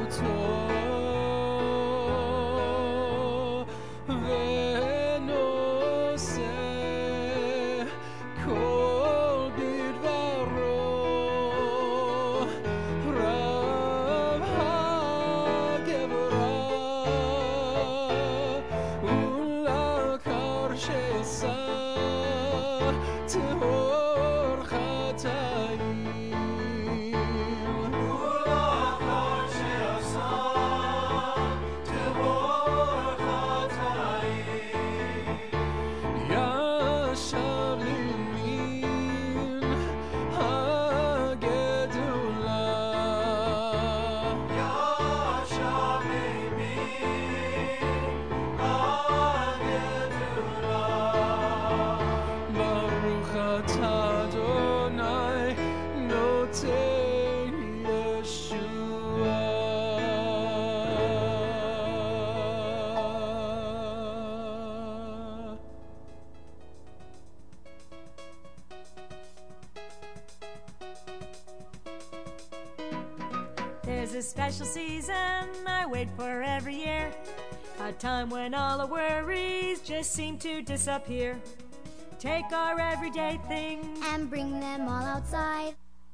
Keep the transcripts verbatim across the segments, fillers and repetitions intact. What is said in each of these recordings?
There's a special season I wait for every year, a time when all our worries just seem to disappear. Take our everyday things and bring them all outside.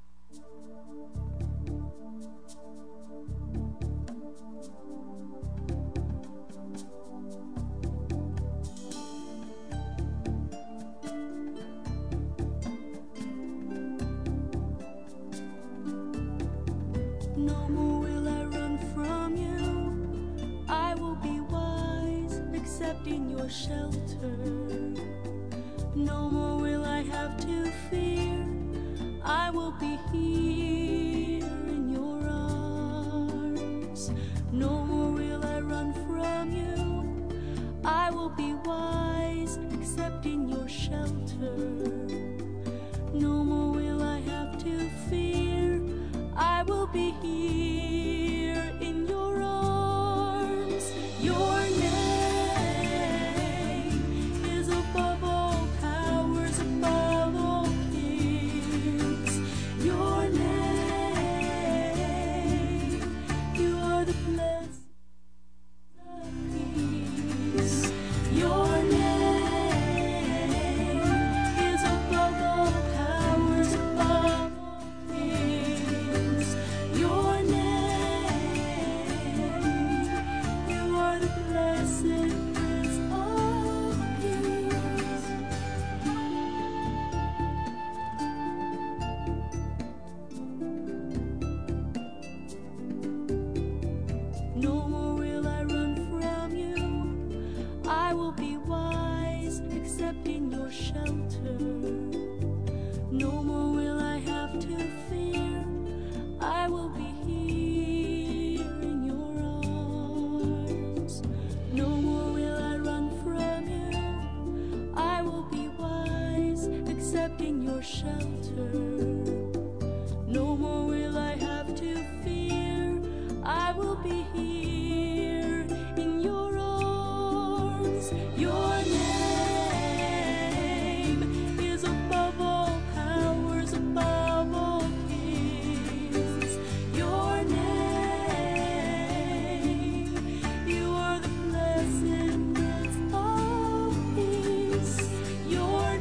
No more will I run from you. I will be wise, except in your shelter. No more will I have to fear. I will be here in your arms. No more will I run from you. I will be wise, except in your shelter. No more will I have to fear. I will be here in your arms. Your name is above all powers, above all kings. Your name, you are the blessed of peace. Your name is above all powers, above all kings. Your name, you are the blessed Prince of Peace. No more will I run from you. I will be wise, except in your shelter. No more will I have to fear. I will be here in your arms. No more will I run from you. I will be wise, except in your shelter. No more will I have to fear. I will be here in your arms. Your name is above all powers, above all kings. Your name, you are the blessed Prince of Peace. Your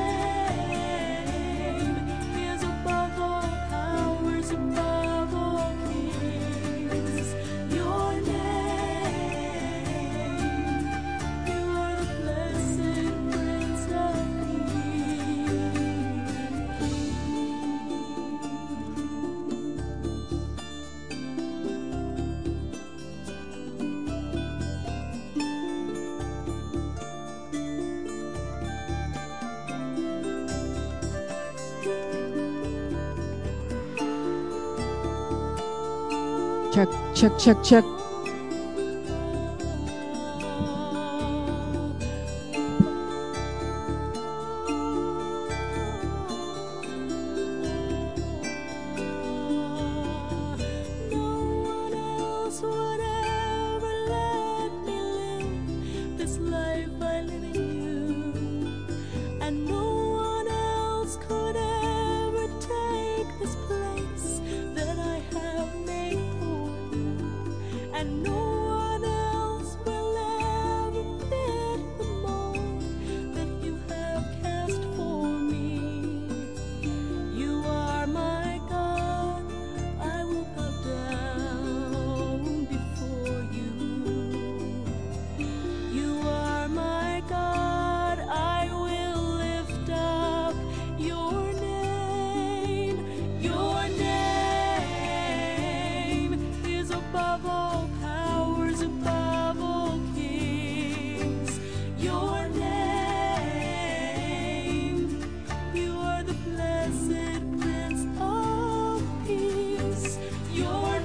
name is above all powers, above all kings. Your name, you are the blessed Prince of Check, check, check, check. No one else would ever let me live this life I live in you, and no one else could ever take this place that I have made for you. and no one else will ever fit the mold that you have cast for me. You are my God, I will bow down before you. You are my God, I will lift up your name. Your name is above all powers, above all kings. Your name, you are the blessed Prince of Peace. Your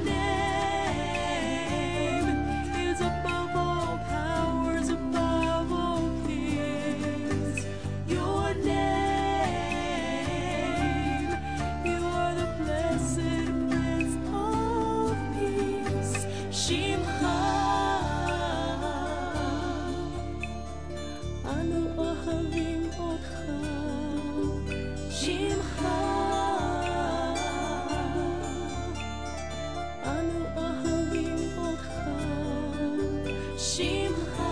name is above all powers, above all kings. Your name, you are the blessed Prince of Peace. Shimcha, anu ohavim otcha. Shimcha, anu ohavim otcha. Shimcha.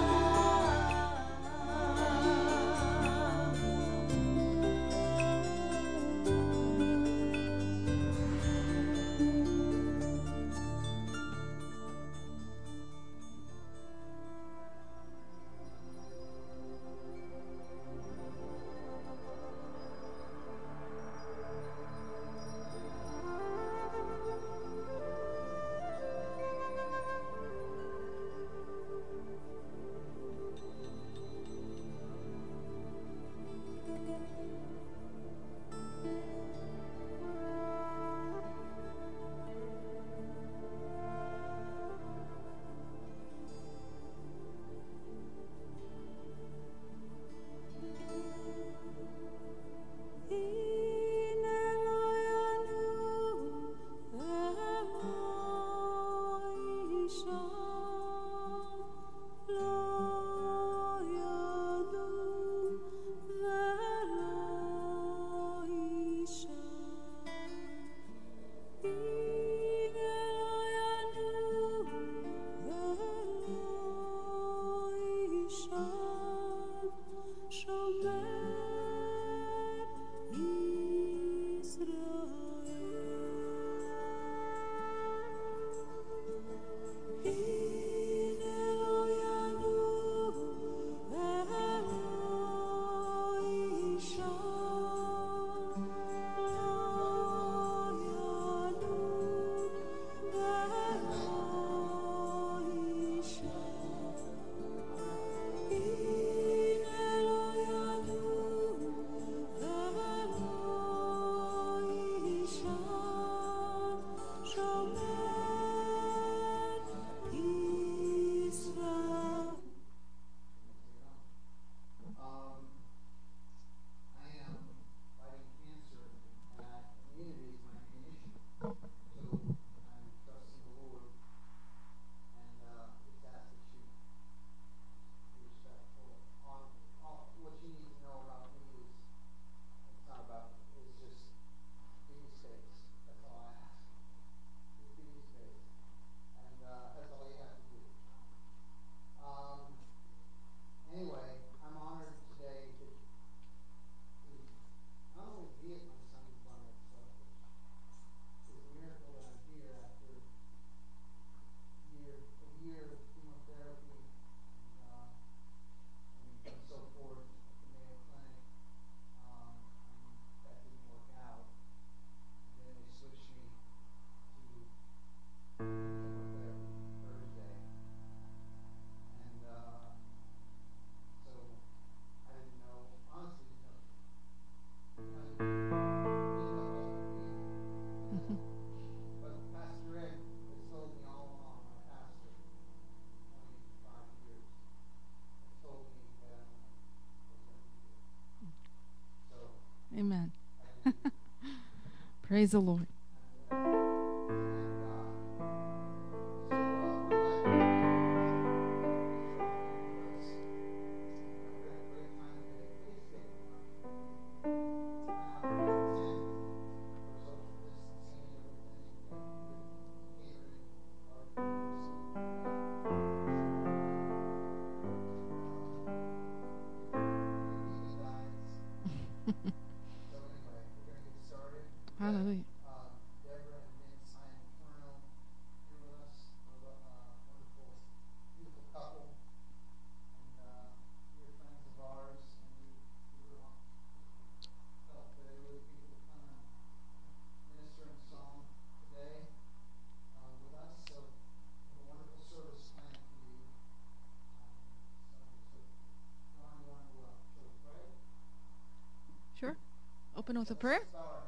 Amen. Praise the Lord. open with a prayer?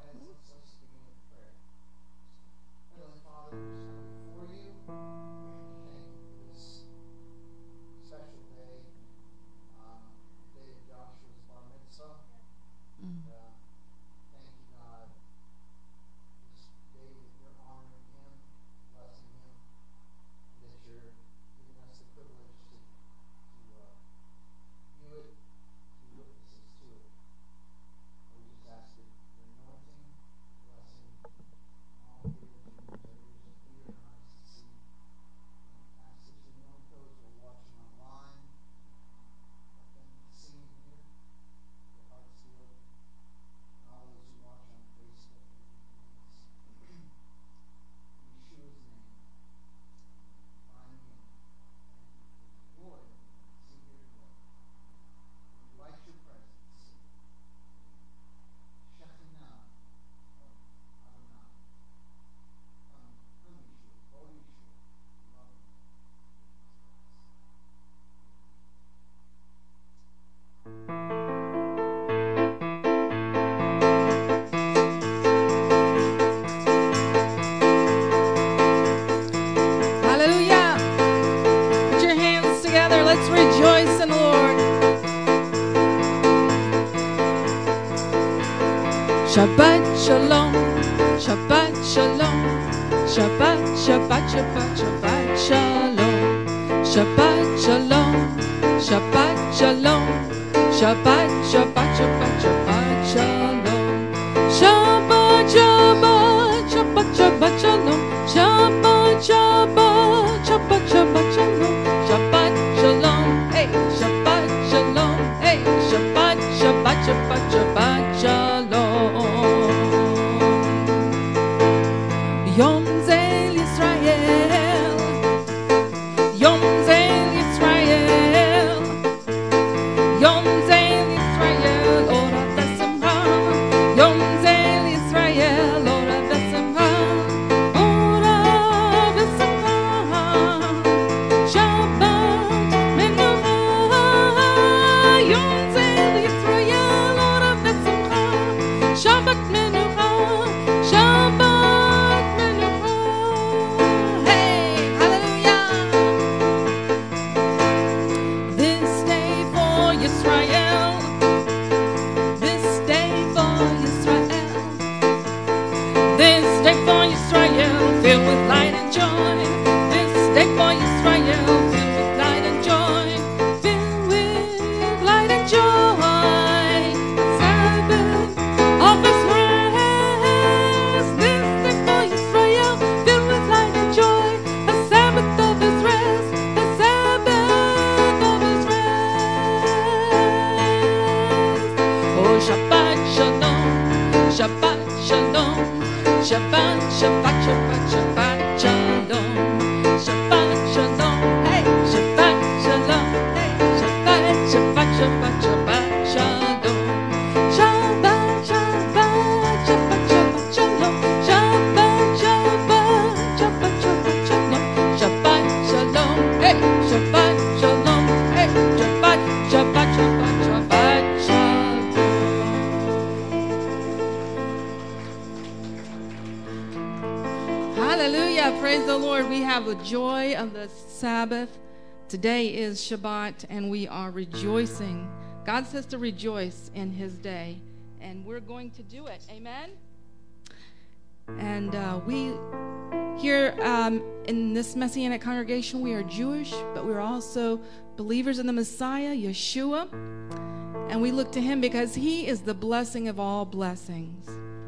Shabbat shalom, Shabbat shalom, Shabbat, Shabbat, Shabbat, Shabbat shalom, Shabbat shalom, Shabbat shalom, Shabbat, Shabbat, Shabbat, Shabbat shalom, Shabbat, Shabbat, Shabbat, Shabbat shalom, Shabbat, Shabbat, Shabbat, Shabbat shalom, Shabbat shalom, hey, Shabbat shalom, hey, Shabbat, Shabbat, Shabbat, Shabbat shalom. Yom Zel Yisrael, Yom Zel Yisrael, Yom Zel Yisrael, Ora Vesimcha, Yom Zel Yisrael, Ora Vesimcha, Ora Vesimcha, Shabbat Menucha, Yom Zel Yisrael, Ora Vesimcha, Shabbat Menucha, Shabbat. Filled with light and joy, this day for Israel, filled with light and joy, filled with light and joy, the Sabbath of His rest, this day for Israel, filled with light and joy, the Sabbath of His rest, the Sabbath of His rest. Oh, Shabbat Shalom, Shabbat Shalom, Shabbat, Shabbat, Shabbat, Shabbat, Shalom, Shabbat, Shalom, hey, Shabbat, Shalom, hey, Shabbat, Shabbat, Shabbat, Shabbat, Shalom, Shabbat, Shabbat, Shabbat, Shabbat, Shalom, Shabbat, Shabbat, Shabbat, Shabbat, Shalom, Shabbat, Shalom, hey, Shabbat, Shalom, hey, Shabbat, Shabbat, Shabbat, Shabbat, Shalom. Hallelujah. Praise the Lord. We have the joy of the Sabbath. Today is Shabbat, and we are rejoicing. God says to rejoice in His day, and we're going to do it. Amen? And uh, we, here um, in this Messianic congregation, we are Jewish, but we're also believers in the Messiah, Yeshua. And we look to Him because He is the blessing of all blessings.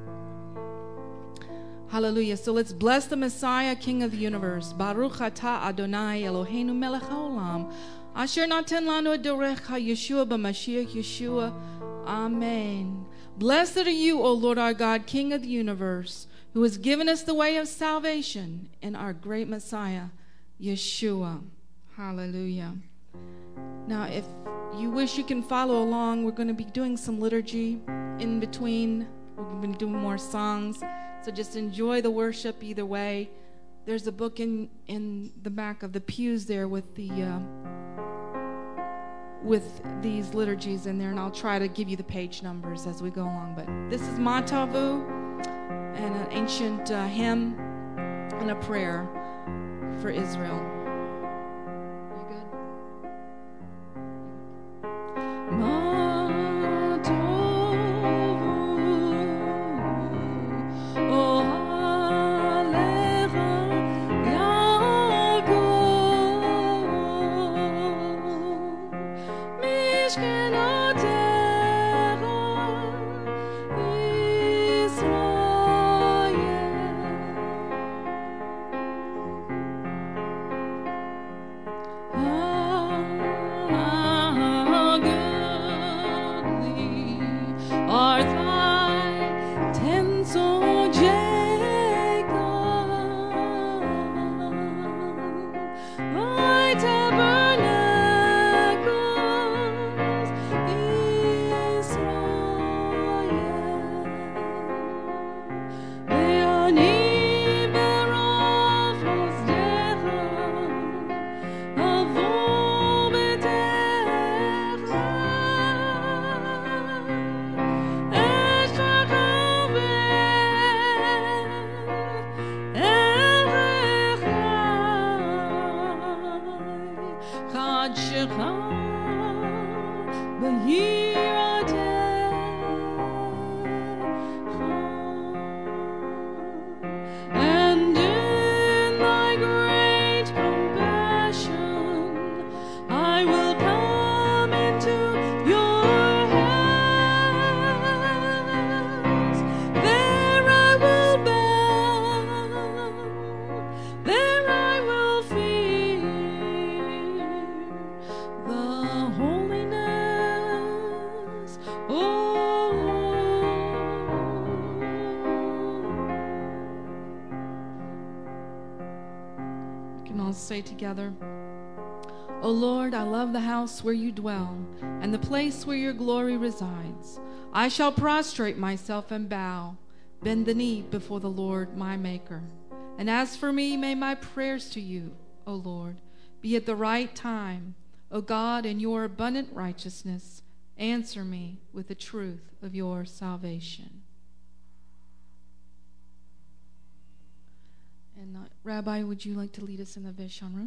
Hallelujah. So let's bless the Messiah, King of the universe. Baruch atah Adonai Eloheinu melech haolam. Asher naten lanu adorecha Yeshua b'Mashiach Yeshua. Amen. Blessed are you, O Lord our God, King of the universe, who has given us the way of salvation in our great Messiah, Yeshua. Hallelujah. Now, if you wish, you can follow along. We're going to be doing some liturgy in between. We're going to be doing more songs. So just enjoy the worship either way. There's a book in, in the back of the pews there with the uh, with these liturgies in there, and I'll try to give you the page numbers as we go along. But this is Matavu, and an ancient uh, hymn and a prayer for Israel. You good? Matavu, oh Alecha Yaakov, Mishkenotecha Israel. How goodly are thy tents, O Jacob, thy tabernacles, Israel. Leoni berov hosdecha, avo betecha, eshtachavet el rechai, chad shecha b'yiratecha. And in thy great compassion I will come into your house. There I will bow, there I will fear the holiness, oh Lord. We can all say together, O Lord, I love the house where you dwell, and the place where your glory resides. I shall prostrate myself and bow, bend the knee before the Lord my Maker. And as for me, may my prayers to you, O Lord, be at the right time. O God, in your abundant righteousness, answer me with the truth of your salvation. And uh, Rabbi, would you like to lead us in the Veshamru?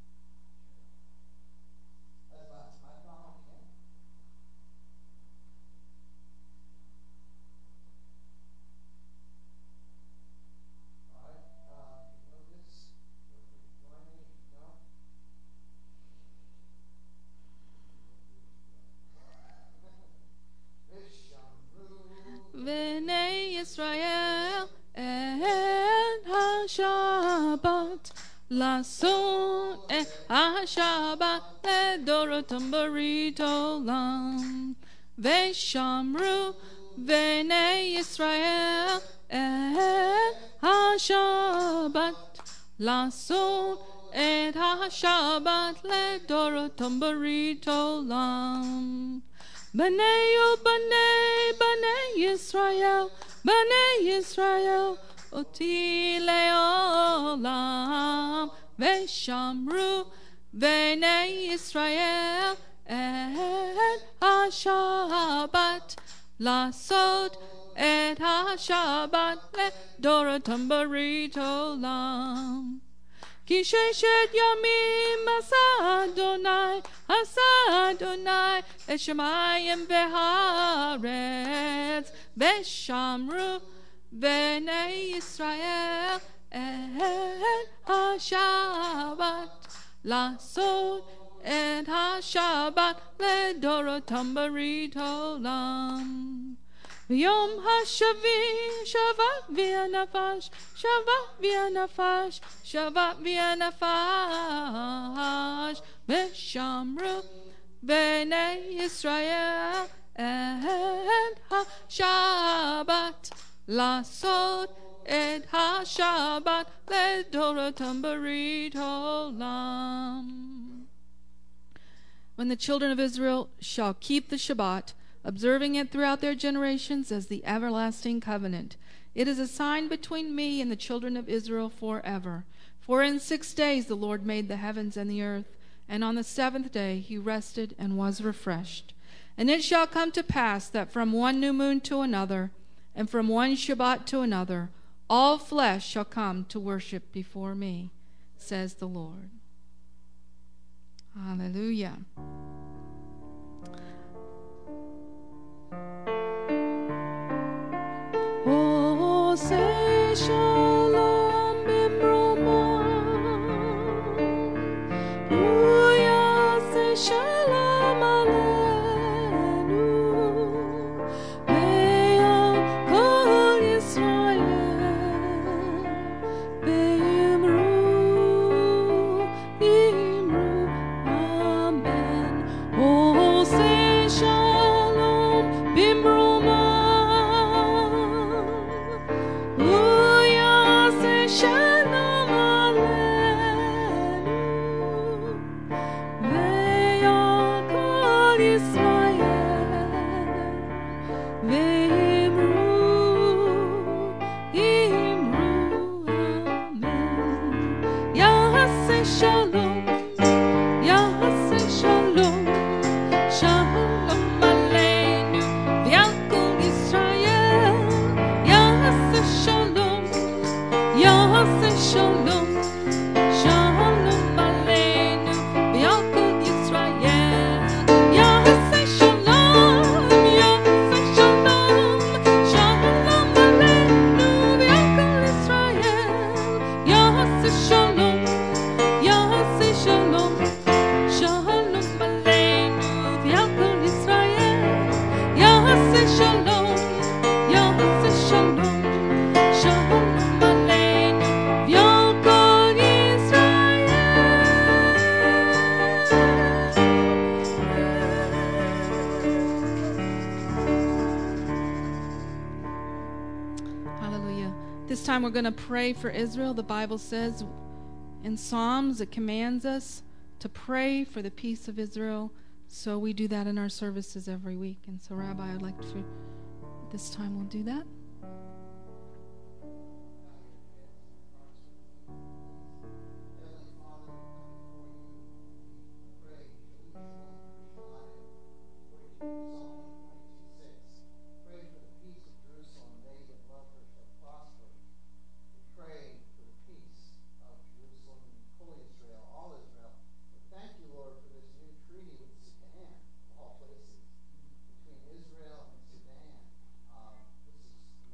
V'nei Yisrael et ha-Shabbat lason et ha-Shabbat ledorotam barit olam. V'shamru v'nei Yisrael et ha-Shabbat lason et ha-Shabbat ledorotam barit olam. B'nei u b'nei b'nei Yisrael, b'nei Yisrael, oti leolam. V'shamru v'nei Yisrael et ha-Shabbat lasot et ha-Shabbat ledoratam barit olam. Ki sheshet yamim asa Adonai, asa Adonai, et shemayim v'haaretz, v'shamru v'nei Yisrael et ha-Shabbat lasot et ha-Shabbat ledorotam barit olam. V'yom ha-shavi shavat v'yanafash, shavat v'yanafash, shavat v'yanafash, v'shamru v'nei Yisrael et ha-Shabbat lasot et ha-Shabbat ledorotam barit olam. When the children of Israel shall keep the Shabbat, observing it throughout their generations as the everlasting covenant, it is a sign between me and the children of Israel forever. For in six days the Lord made the heavens and the earth, And on the seventh day he rested and was refreshed. And it shall come to pass that from one new moon to another, and from one Shabbat to another, all flesh shall come to worship before me, says the Lord. Hallelujah. Oh, say shalom bimroma. Hallelujah, say shalom aleinu. Be'al kol Yisrael. Be'imru, imru, amen. Oh, say shalom bimroma. Hallelujah, say shalom aleinu. Ve'al kol Yisrael. Ve'imru, imru, amen. Ya'aseh shalom, ya'aseh shalom, shalom aleinu, ve'al kol Yisrael. Ya'aseh shalom, ya'aseh shalom, shalom aleinu, ve'al kol Yisrael. Ya'aseh shalom, ya'aseh shalom, shalom aleinu, ve'al kol Yisrael. Ya'aseh shalom, ya'aseh shalom, shalom aleinu, ve'al kol Yisrael. Ya'aseh shalom, ya'aseh shalom, shalom aleinu, ve'al kol Yisrael. Hallelujah. This time we're going to pray for Israel. The Bible says in Psalms, it commands us to pray for the peace of Israel. So we do that in our services every week. And so, Rabbi, I'd like to, this time we'll do that. Heavenly Father, we come before you. We pray, Jerusalem, Jerusalem, Psalm twenty-two six. Pray for the peace of Jerusalem, they that love her shall prosper. We pray for the peace of Jerusalem and full Israel, all Israel. We thank you, Lord, for this new treaty with Sudan, of all places, between Israel and Sudan. Um, this is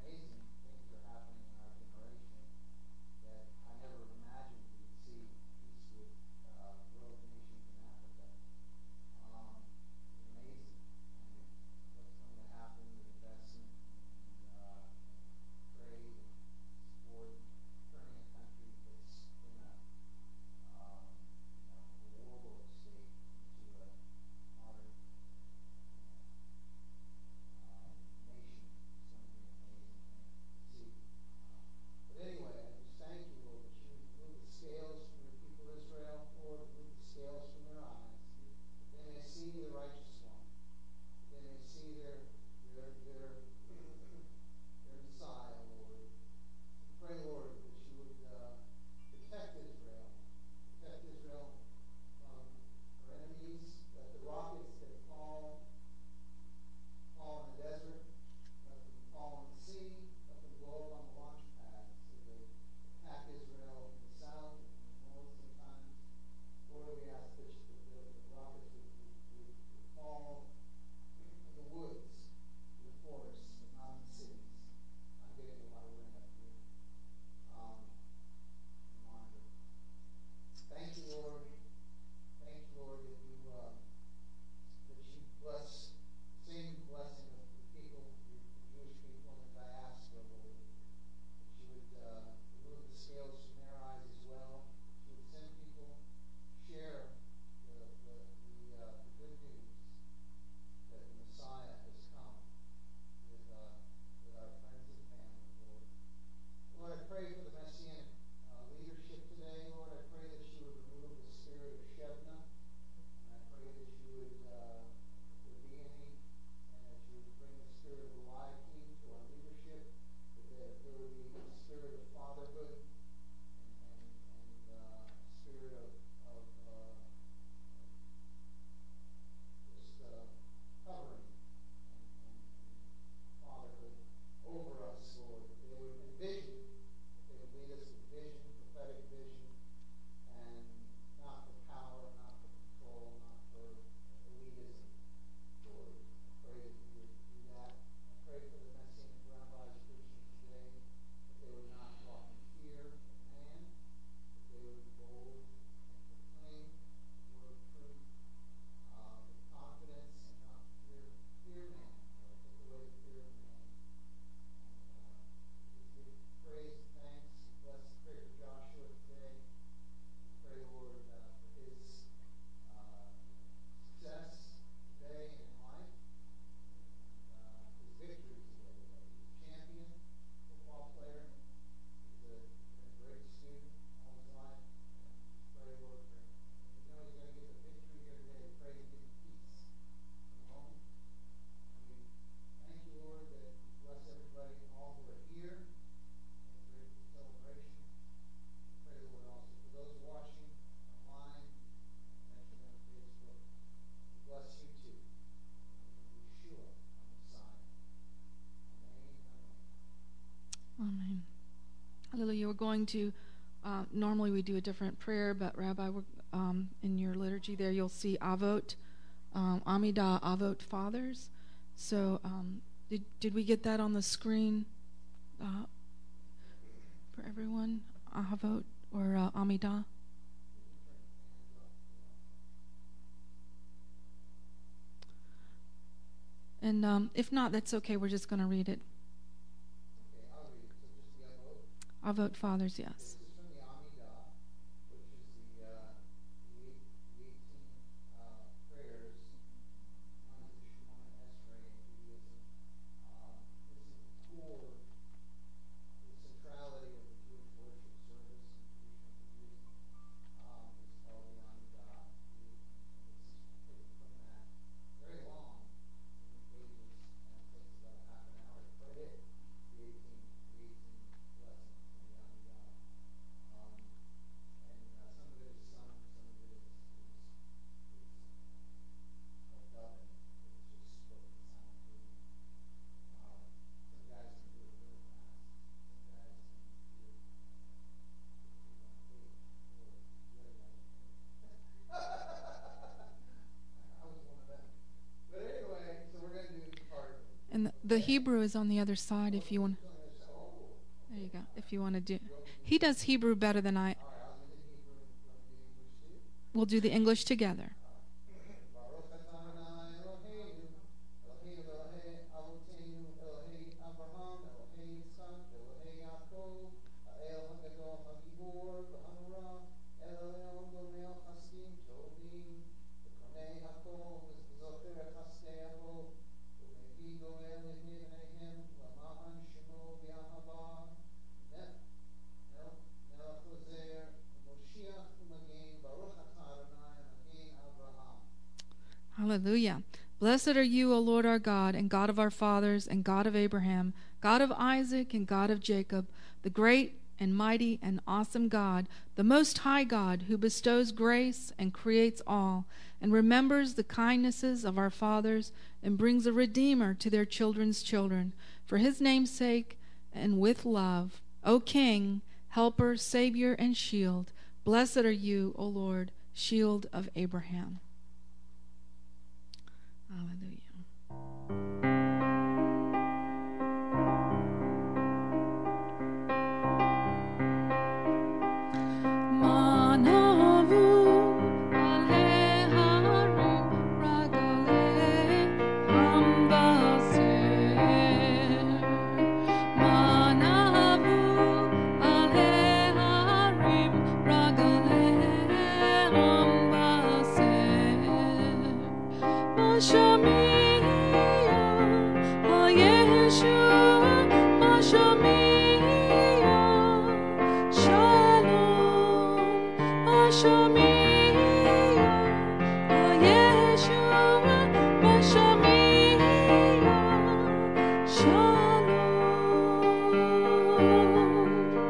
we're going to, uh, normally we do a different prayer, but Rabbi, we're, um, in your liturgy there, you'll see Avot, um, Amidah, Avot Fathers. So um, did, did we get that on the screen uh, for everyone? Avot or uh, Amidah? And um, if not, that's okay. We're just going to read it. Okay, I'll read it. So just the Avot. Avot Fathers, yes. This is from the Amidah, which is the, uh, the, eight, the eighteen uh, prayers, known as the Shemona Esrei in Judaism. Um, this is the core, the centrality of the Jewish worship service and traditional Judaism. Um, it's called the Amidah. And this is taken from that. Very long. Pages, and it takes about a half an hour to pray it. The eighteen, the eighteen lessons from the Amidah. Um, and uh, some of it is sung, some of it is, is, is called dubbing. It's just spoken silently. Um, some guys can do it real fast. Some guys can do it quickly on a page. Or the other guys can. I was one of them. But anyway, so we're going to do part of it. And the, the Hebrew is on the other side if you want. There you go. If you want to do. He does Hebrew better than I. We'll do the English together. Baruch atah Adonai Eloheinu, Eloheinu Elohei Avoteinu, Elohei Avraham, Elohei Yitzchak, Elohei Yaakov, Ha'el HaGadol HaGibor, V'Hanurah, El Elyon Gomel Chasadim Tovim, V'Konei HaKol, V'Zocher Chasadeaho, V'Mevi Goel Libnei Bneihem, V'Ma'an Shemo V'Ahava, Melech Ozer, Moshiach U'Magen, Baruch atah Adonai Eloheinu Avraham. Hallelujah. Blessed are you, O Lord our God, and God of our fathers, and God of Abraham, God of Isaac, and God of Jacob, the great and mighty and awesome God, the Most High God, who bestows grace and creates all, and remembers the kindnesses of our fathers, and brings a Redeemer to their children's children, for his name's sake and with love. O King, Helper, Savior, and Shield, blessed are you, O Lord, Shield of Abraham. Hallelujah. Manavu aleharim ragale hambaser. Manavu aleharim ragale hambaser. Mashamiya hayeshua mashamiya shalom. Mashamiya hayeshua mashamiya shalom.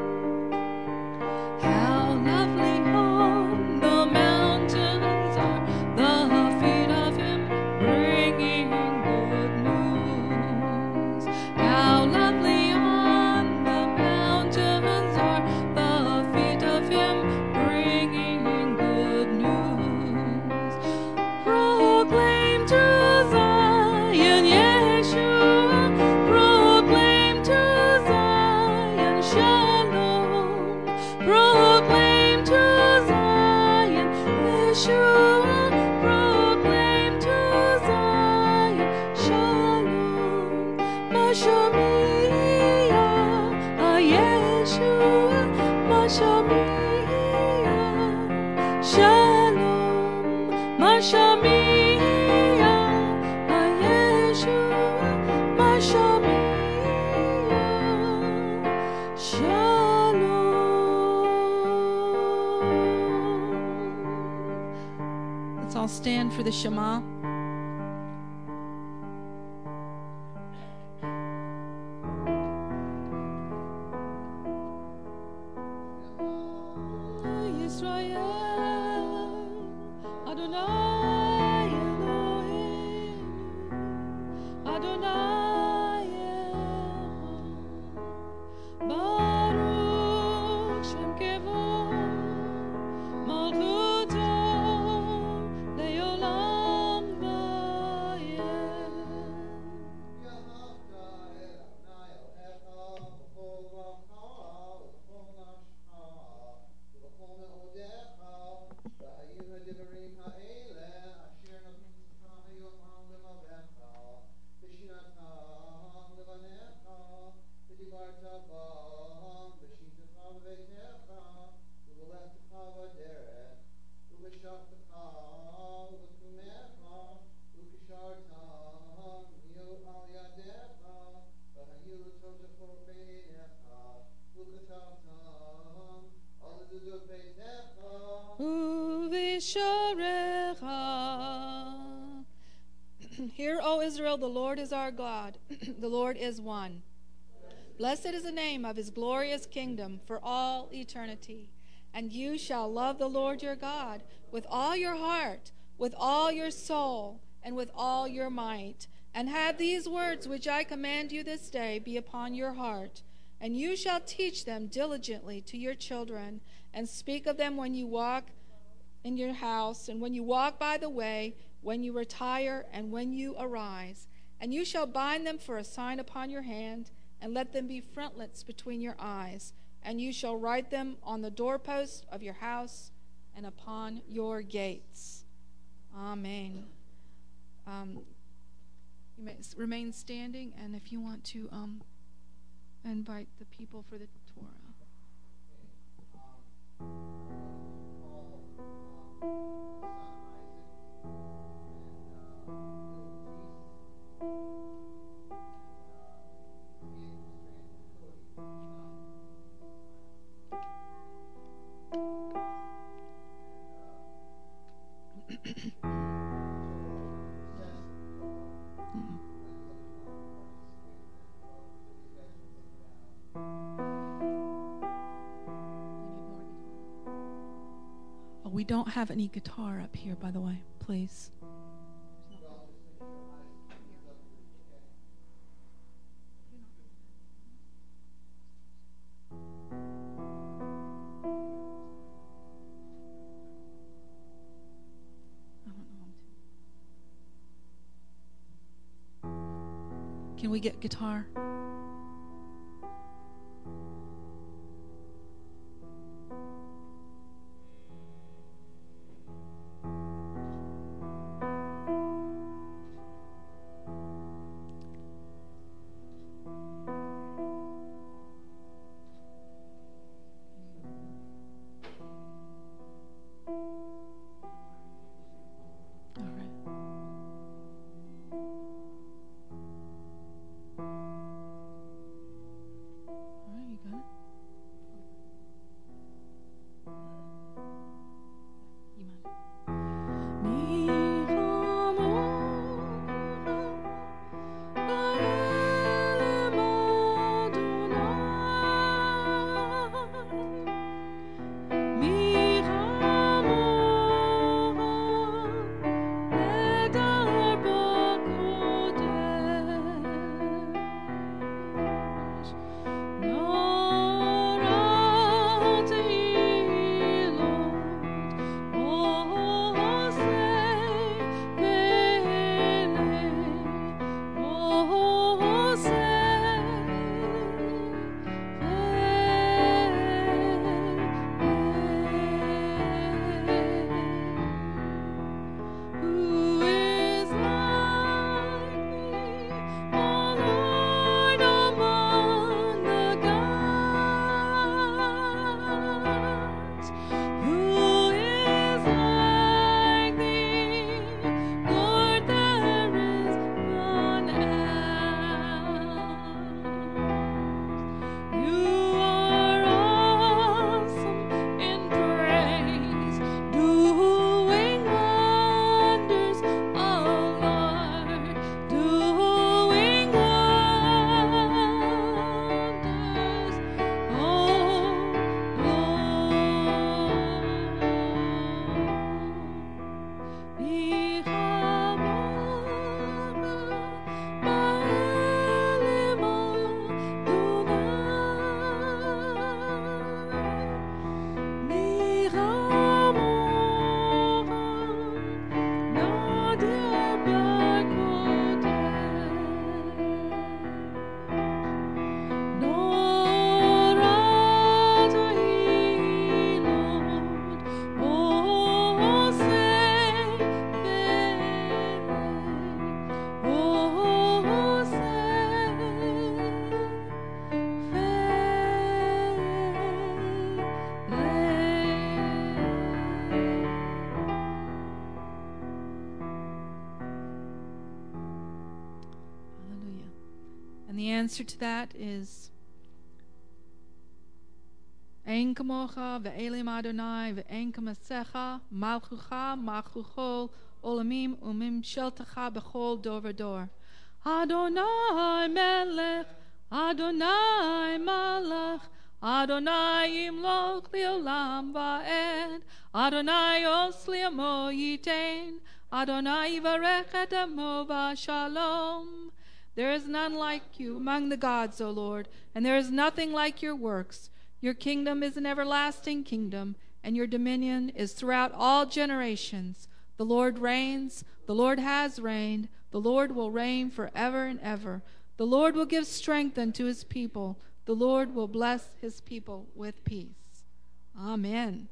How lovely on the mountains are the feet of him bringing good news. How lovely on the mountains are the feet of him bringing good news. Proclaim to Zion, Yeshua. Proclaim to Zion, Shalom. Proclaim to Zion, Yeshua. Proclaim to Zion, Shalom. Mashamiya, Yeshua. Mashamiya, Shalom. Mashamiya, Yeshua. Mashamiya, Shalom. Let's all stand for the Shema. Yisrael, Adonai Eloheinu, Adonai Echad, Baruch adorecha. Hear, O Israel, the Lord is our God. The Lord is one. Blessed is the name of his glorious kingdom for all eternity. And you shall love the Lord your God with all your heart, with all your soul, and with all your might. And have these words which I command you this day be upon your heart. And you shall teach them diligently to your children, and speak of them when you walk in your house, and when you walk by the way, when you retire, and when you arise. And you shall bind them for a sign upon your hand, and let them be frontlets between your eyes. And you shall write them on the doorposts of your house and upon your gates. Amen. Um, you may remain standing, and if you want to um, invite the people for the Torah. We don't have any guitar up here, by the way, please. Can we get guitar? answer to that is אין כמוך ואלים אדוני ואין כמסך מלכותך מלכות עולמים וממשלתך בכל דור ודור. אדוני מלך, אדוני מלך, אדוני ימלוך לעולם ועד. אדוני עושה עמו ייתן, אדוני יברך את עמו בשלום. There is none like you among the gods, O Lord, and there is nothing like your works. Your kingdom is an everlasting kingdom, and your dominion is throughout all generations. The Lord reigns, the Lord has reigned, the Lord will reign forever and ever. The Lord will give strength unto his people. The Lord will bless his people with peace. Amen.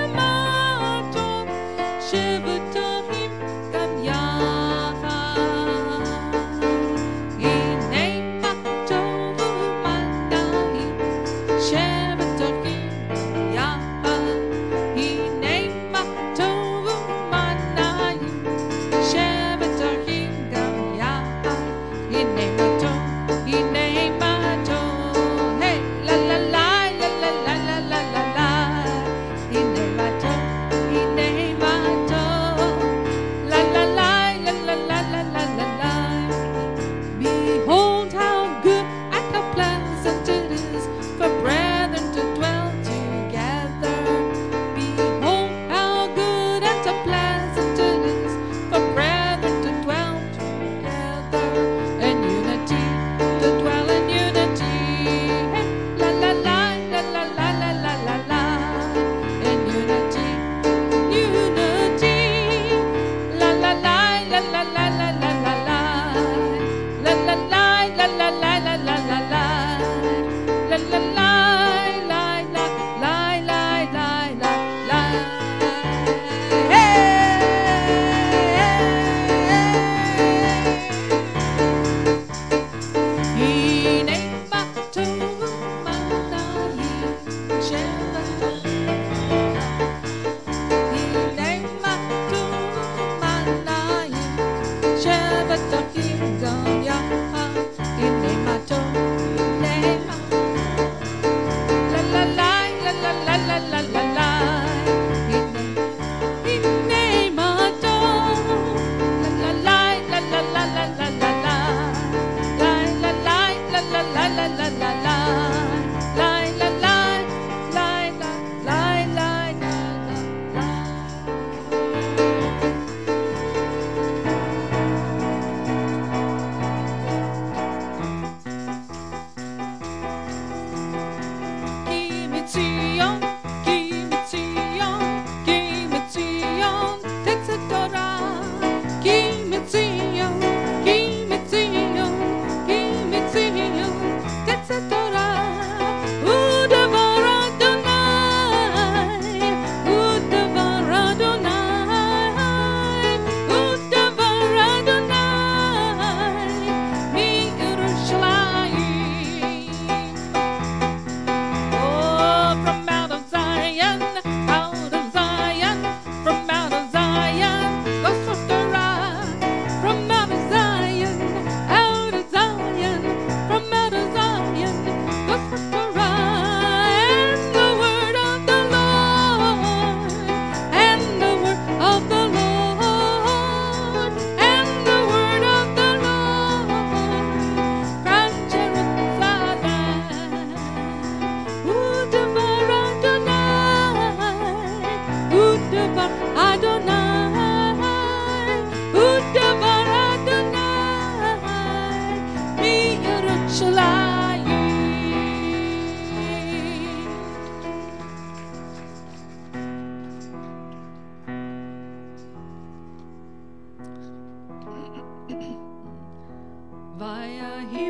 Shiva Tovim Gam Yachad.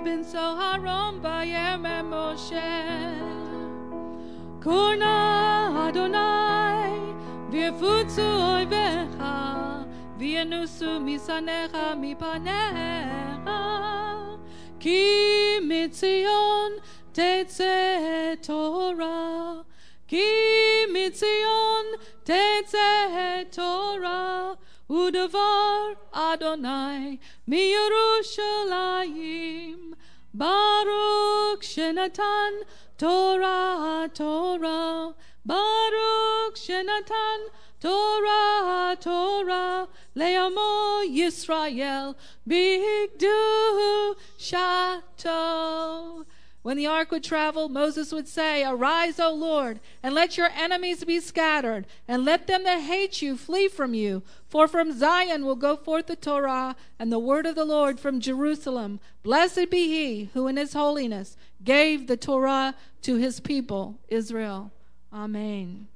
binso harom vayeme Moshe. Kurna Adonai v'yafutzu oivecha v'yanusu misanecha mipanecha ki mitzion tetze Torah ki mitzion tetze Torah udavar Adonai mi Yerushalayim Baruch Shenatan Torah Torah Baruch Shenatan Torah Torah Le'amo Yisrael Bigdu Shato. When the ark would travel, Moses would say, Arise, O Lord, and let your enemies be scattered, and let them that hate you flee from you. For from Zion will go forth the Torah, and the word of the Lord from Jerusalem. Blessed be he who in his holiness gave the Torah to his people, Israel. Amen.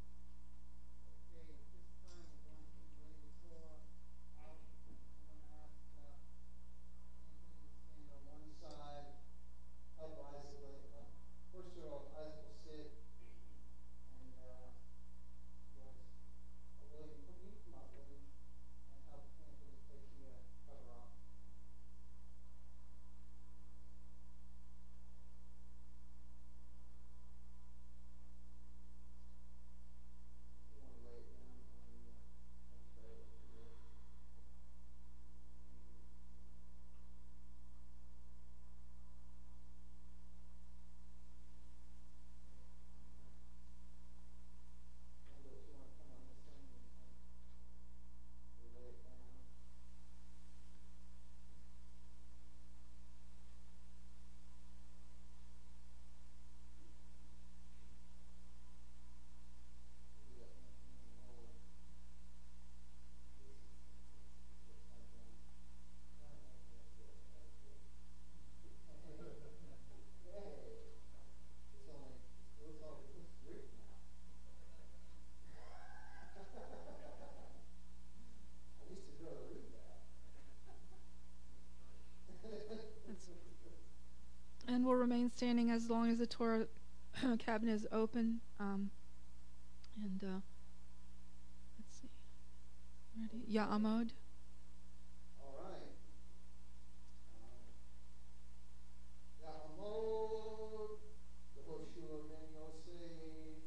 And we'll remain standing as long as the Torah cabinet is open. Um, and uh, let's see. Ready? Ya'amod. All right. Ya'amod, Yehoshua ben Yosef.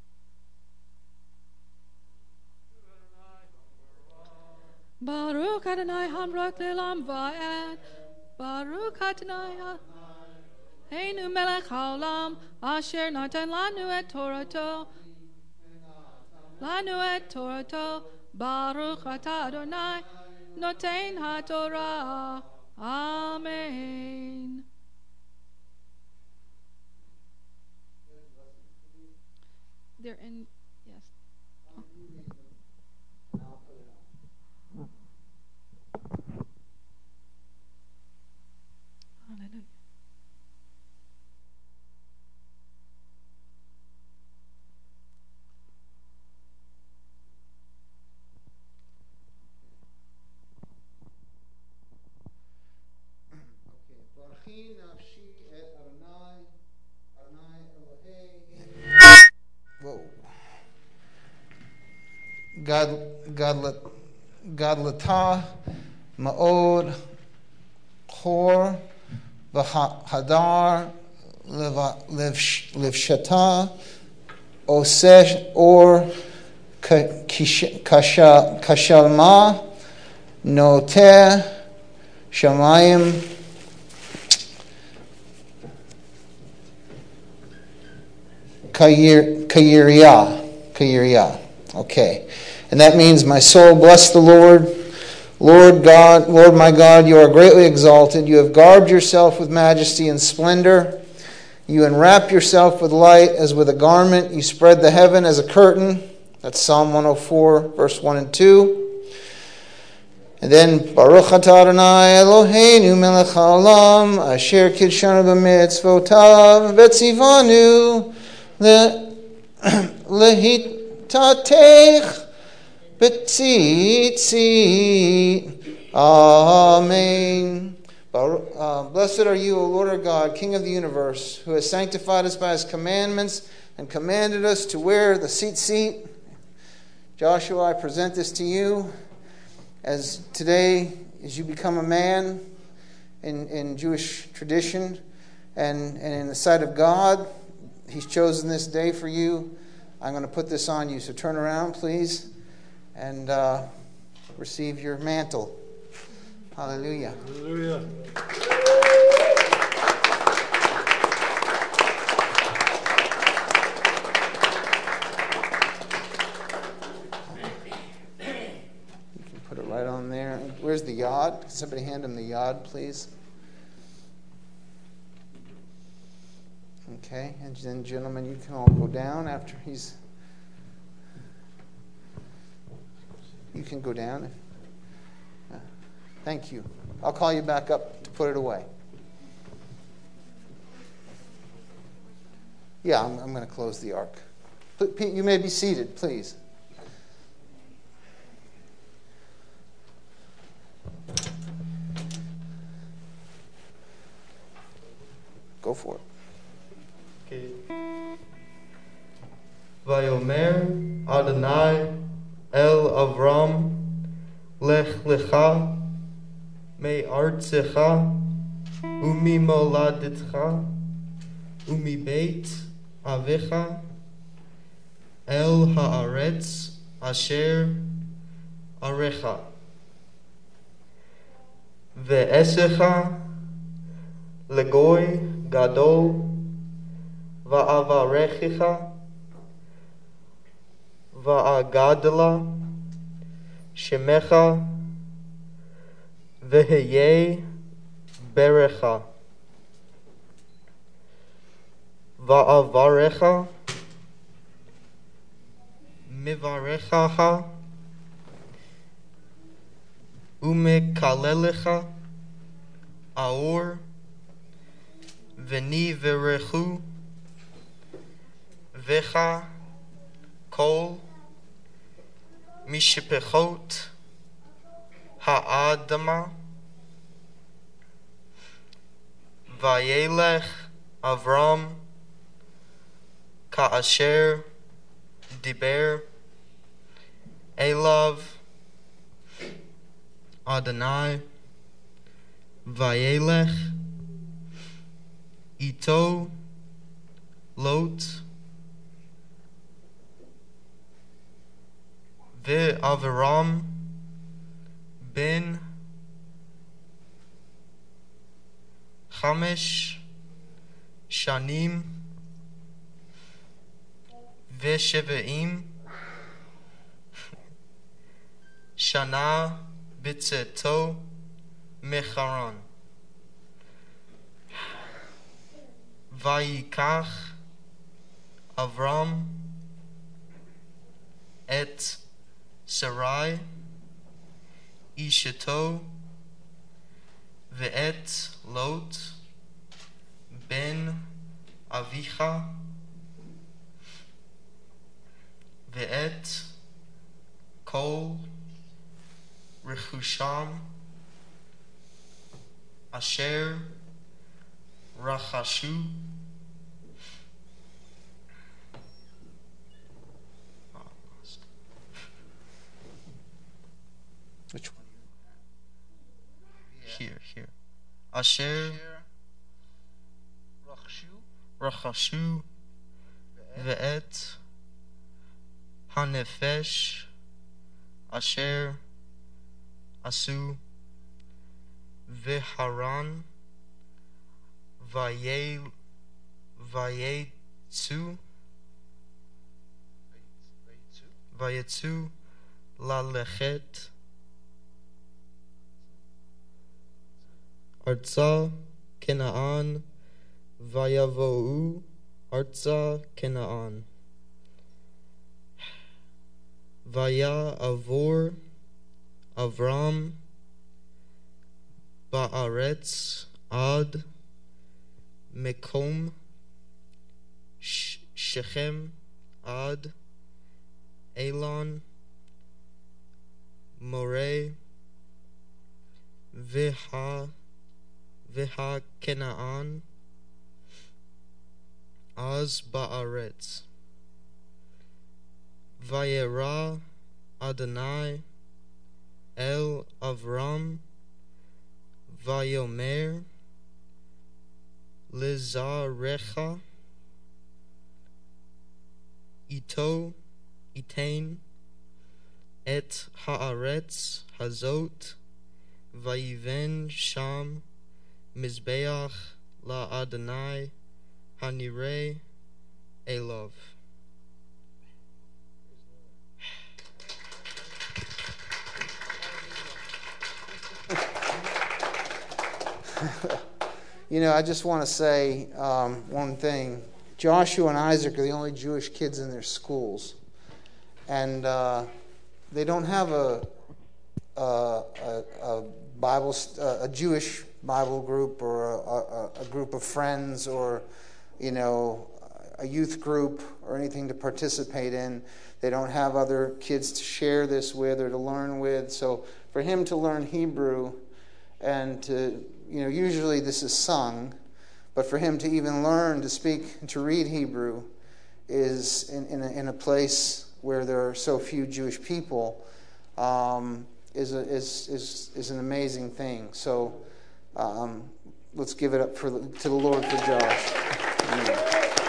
Baruch Adonai Hamrak Lelam Va'ed. Baruch Adonai Heinu Melech Haolam Asher Natan Lanu et Torato Lanu et Torato Baruch Atah Adonai Noten HaTorah. Amen. They're in, yes. Hallelujah. Barchi nafshi et Adonai, Adonai Elohei. Whoa. God, Godlet, Godletah, Ma'od, Chor, V'hadar, Livshata, Osesh, Or, Kashalma, Noteh, Shamayim, Kayir, Kayiriyah. Kayiriyah. Okay. And that means, my soul, bless the Lord. Lord God, Lord my God, you are greatly exalted. You have garbed yourself with majesty and splendor. You enwrap yourself with light as with a garment. You spread the heaven as a curtain. That's Psalm one oh four, verse one and two. And then, Baruch atah Adonai Eloheinu melech haolam, asher kidshanu b'mitzvotav, v'tzivanu lehitatech b'tzitzit. Amen. Baruch- uh, Blessed are you, O Lord our God, King of the universe, who has sanctified us by his commandments and commanded us to wear the tzitzit. Joshua, I present this to you as today, as you become a man in, in Jewish tradition and, and in the sight of God, he's chosen this day for you. I'm going to put this on you. So turn around, please, and uh, receive your mantle. Hallelujah. Hallelujah. You can put it right on there. Where's the yod? Can somebody hand him the yod, please? Okay, and then gentlemen, you can all go down after he's... You can go down. Uh, Thank you. I'll call you back up to put it away. Yeah, I'm, I'm going to close the ark. But Pete, you may be seated, please. Go for it. Okay. Vayomer Adonai El Avram Lech Lecha Me Artzecha Umi Moladetcha Umi Beit Avecha El Haaretz Asher Arecha Ve'esecha Legoy Gadol Va'avarechicha Va'agadla Shemecha Veheye Berecha Va'avarecha Mivarechaha Umekalelecha Aor Veni Verechu Vecha Kol Mishpechot Ha'adama Vayelech Avram Ka'asher Diber Elav Adonai Vayelech Ito Lot Ve'Avram Ben Chamesh Shanim Ve'Sheve'im Shana B'Tzeto Mecharon Vayikach Avram Et Sarai Ishato Ve'et Lot Ben Avicha Ve'et Kol Rechusham Asher Rachashu Which one? Here, here. Asher Rachashu Ve'et Hanefesh Asher Asu Veharan Vayel Vayetsu Vayetsu Lalechet Arza Kenaan Vayavou Arza Kenaan Vaya Avor Avram Ba'aretz Ad Mekom Shechem Ad Elon Moreh Viha Viha Kenaan, Az Ba'aretz. Vayera Adonai El Avram Vayomer Lizarecha Ito Itain Et Haaretz Hazot Vayiven Sham Mizbeach La Adonai Hanirei Elov. You know, I just want to say um, one thing. Joshua and Isaac are the only Jewish kids in their schools. And uh, they don't have a, a, a, a Bible, a Jewish Bible group or a, a, a group of friends or, you know, a youth group or anything to participate in. They don't have other kids to share this with or to learn with. So for him to learn Hebrew and to, you know, usually this is sung, but for him to even learn to speak and to read Hebrew is in, in, a, in a place where there are so few Jewish people um, is, a, is is is an amazing thing. So um, let's give it up for the, to the Lord for Josh. Amen.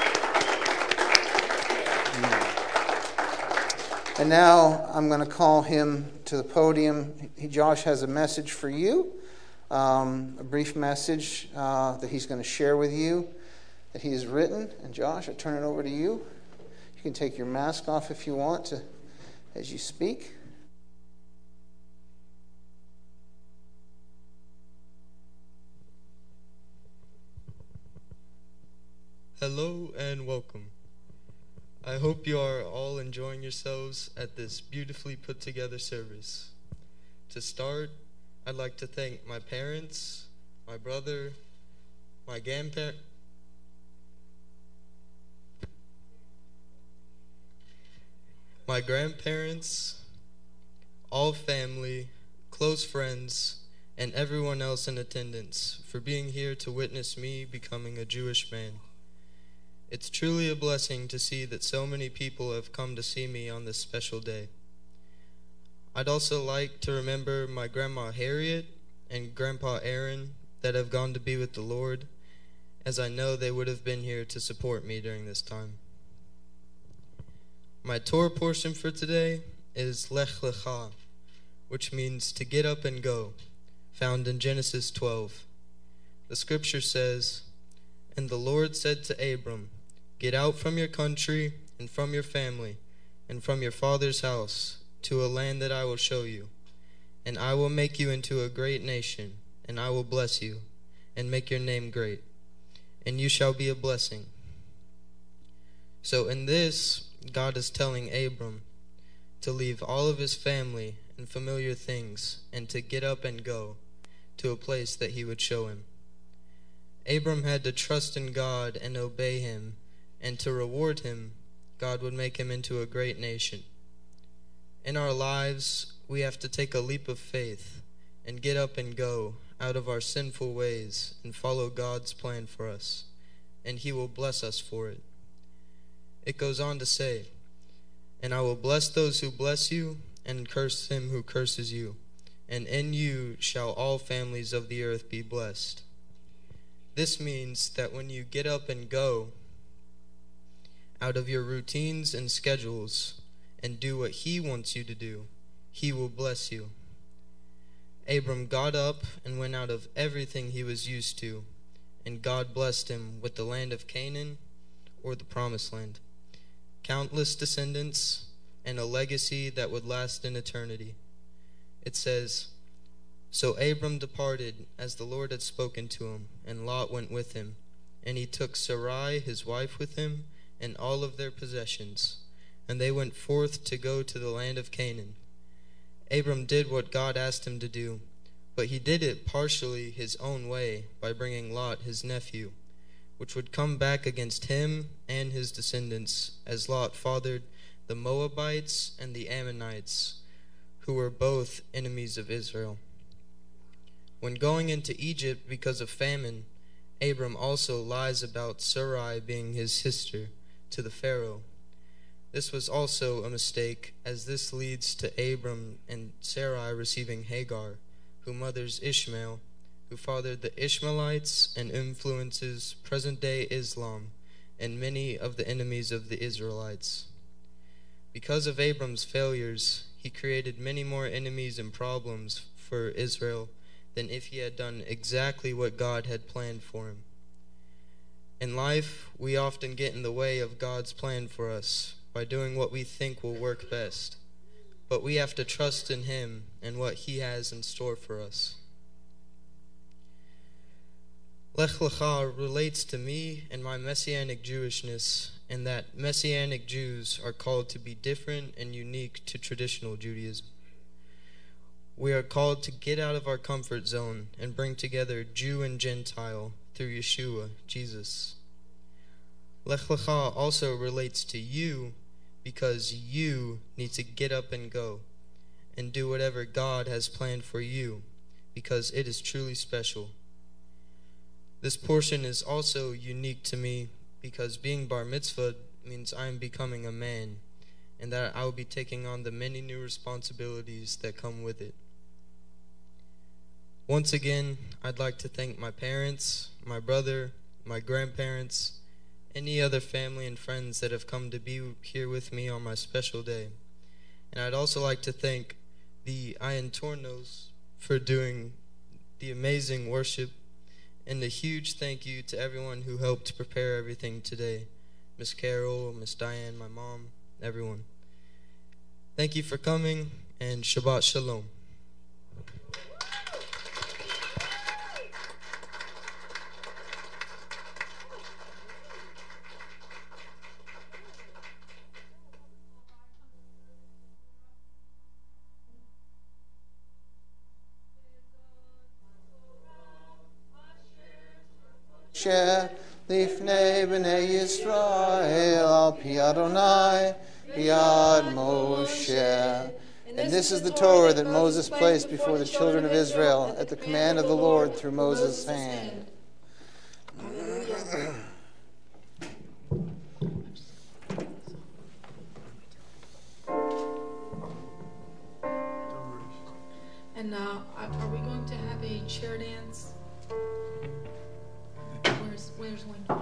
Amen. And now I'm going to call him to the podium. He, Josh has a message for you. Um, a brief message uh, that he's going to share with you that he has written. And Josh, I turn it over to you. You can take your mask off if you want to as you speak. Hello and welcome. I hope you are all enjoying yourselves at this beautifully put together service. To start, I'd like to thank my parents, my brother, my grandpa- my grandparents, all family, close friends, and everyone else in attendance for being here to witness me becoming a Jewish man. It's truly a blessing to see that so many people have come to see me on this special day. I'd also like to remember my Grandma Harriet and Grandpa Aaron that have gone to be with the Lord, as I know they would have been here to support me during this time. My Torah portion for today is Lech Lecha, which means to get up and go, found in Genesis twelve. The scripture says, "And the Lord said to Abram, get out from your country and from your family and from your father's house to a land that I will show you. And I will make you into a great nation, and I will bless you, and make your name great, and you shall be a blessing." So in this, God is telling Abram to leave all of his family and familiar things, and to get up and go to a place that he would show him. Abram had to trust in God and obey him, and to reward him, God would make him into a great nation. In our lives, we have to take a leap of faith and get up and go out of our sinful ways and follow God's plan for us, and he will bless us for it. It goes on to say, "And I will bless those who bless you, and curse him who curses you, and in you shall all families of the earth be blessed." This means that when you get up and go out of your routines and schedules and do what he wants you to do, he will bless you. Abram got up and went out of everything he was used to, and God blessed him with the land of Canaan, or the promised land, countless descendants, and a legacy that would last in eternity. It says, "So Abram departed as the Lord had spoken to him, and Lot went with him. And he took Sarai his wife with him, and all of their possessions. And they went forth to go to the land of Canaan. Abram did what God asked him to do, but he did it partially his own way by bringing Lot his nephew, which would come back against him and his descendants, as Lot fathered the Moabites and the Ammonites, who were both enemies of Israel. When going into Egypt because of famine, Abram also lies about Sarai being his sister to the Pharaoh. This was also a mistake, as this leads to Abram and Sarai receiving Hagar, who mothers Ishmael, who fathered the Ishmaelites and influences present-day Islam and many of the enemies of the Israelites. Because of Abram's failures, he created many more enemies and problems for Israel than if he had done exactly what God had planned for him. In life, we often get in the way of God's plan for us by doing what we think will work best, but we have to trust in Him and what He has in store for us. Lech Lecha relates to me and my Messianic Jewishness, in that Messianic Jews are called to be different and unique to traditional Judaism. We are called to get out of our comfort zone and bring together Jew and Gentile through Yeshua, Jesus. Lech Lecha also relates to you because you need to get up and go and do whatever God has planned for you, because it is truly special. This portion is also unique to me because being bar mitzvah means I am becoming a man, and that I will be taking on the many new responsibilities that come with it. Once again, I'd like to thank my parents, my brother, my grandparents, any other family and friends that have come to be here with me on my special day. And I'd also like to thank the Ayin Tornos for doing the amazing worship, and a huge thank you to everyone who helped prepare everything today. Miss Carol, Miss Diane, my mom, everyone. Thank you for coming, and Shabbat Shalom. Lifnei b'nei Yisrael al pi Adonai b'yad Moshe. And this is the Torah that Moses placed before the children of Israel at the command of the Lord through Moses' hand. And uh, are we going to have a chair dance? Where's Where's Wendell?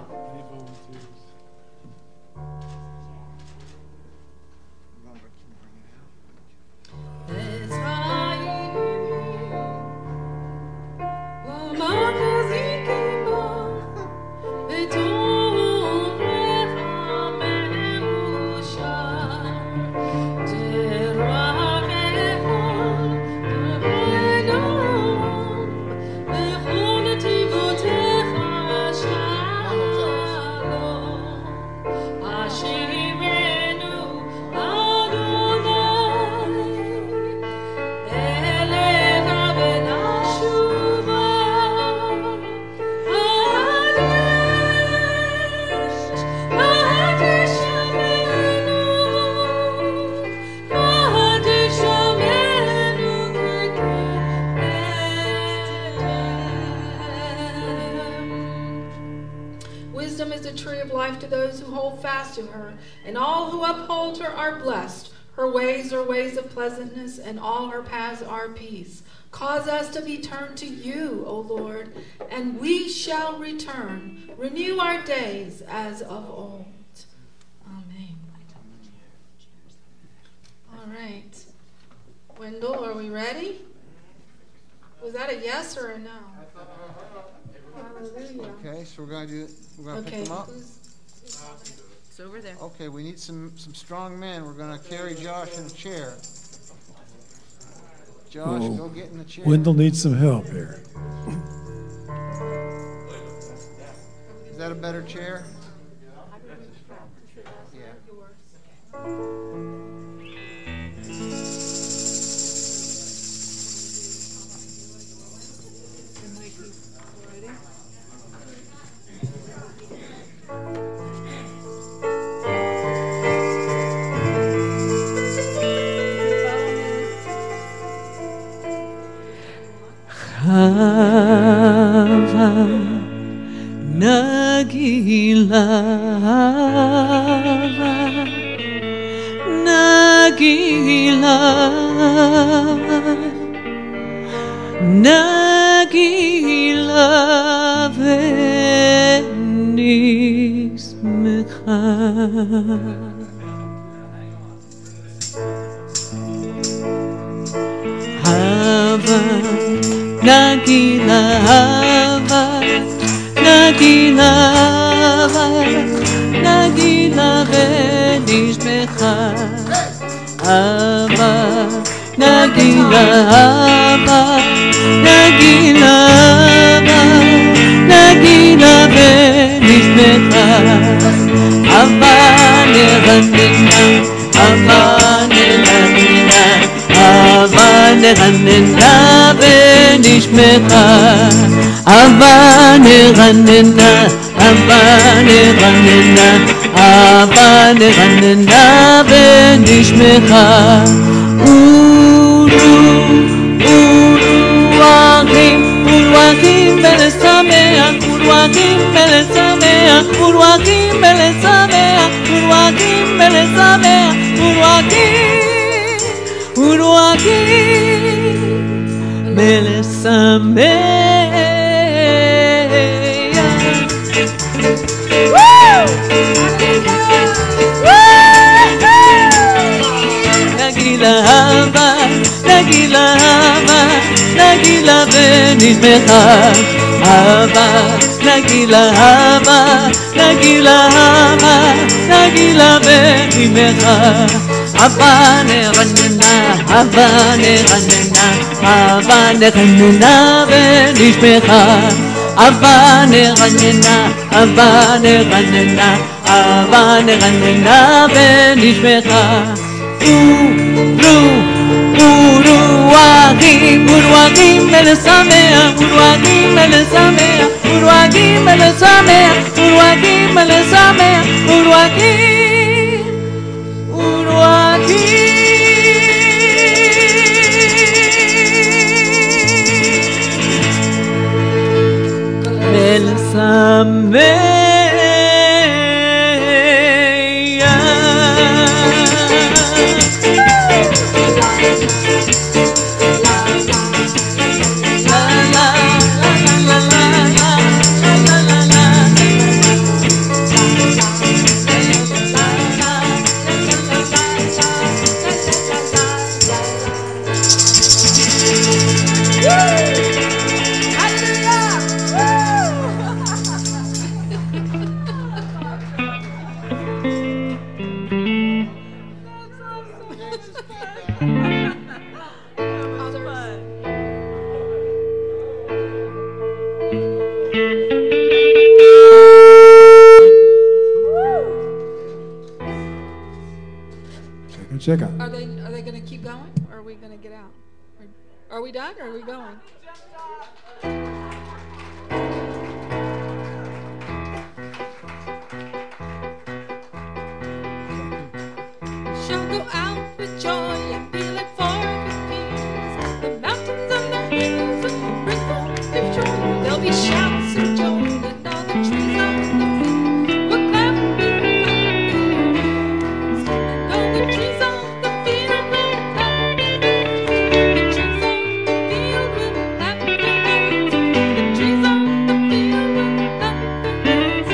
Wisdom is the tree of life to those who hold fast to her, and all who uphold her are blessed. Her ways are ways of pleasantness, and all her paths are peace. Cause us to be turned to you, O Lord, and we shall return. Renew our days as of old. Amen. All right. Wendell, are we ready? Was that a yes or a no? Hallelujah. Okay, so we're going to do. We're going to Okay. pick them up. It's over there. Okay, we need some some strong men. We're going to carry Josh in a chair. Josh, Oh, go get in the chair. Wendell needs some help here. Is that a better chair? Yeah. Ah hava nagila hava nagila nagila venismecha hava nagila hava nagila hava nagila venismecha hava nagila hava nagila hava nagila venismecha hava neranena hava neranena hava neranena venismecha hava neranena hava neranena hava neranena venismecha uru uru achim uru achim belesameach uru achim belesameach uru achim belesameach uru achim belesameach uru achim uru achim belesameach nagila hava nagila hava nagila venismecha hava nagila hava nagila hava nagila venismecha hava neranena hava neranena hava neranena venismecha hava neranena hava neranena hava neranena venismecha uru uru achim uru achim belesameach uru achim belesameach uru achim belesameach uru achim belesameach uru achim uru achim belesameach Check out. Are they are they going to keep going, or are we going to get out? Are we done, or are we going? Shall go out with joy and be like for his peace. The mountains and the hills and the river and shore. There'll be shouts of joy and all the trees on the field will clap their hands. And all the trees on the field will clap their hands. The trees on the field will clap their hands. The trees on the field will clap their hands.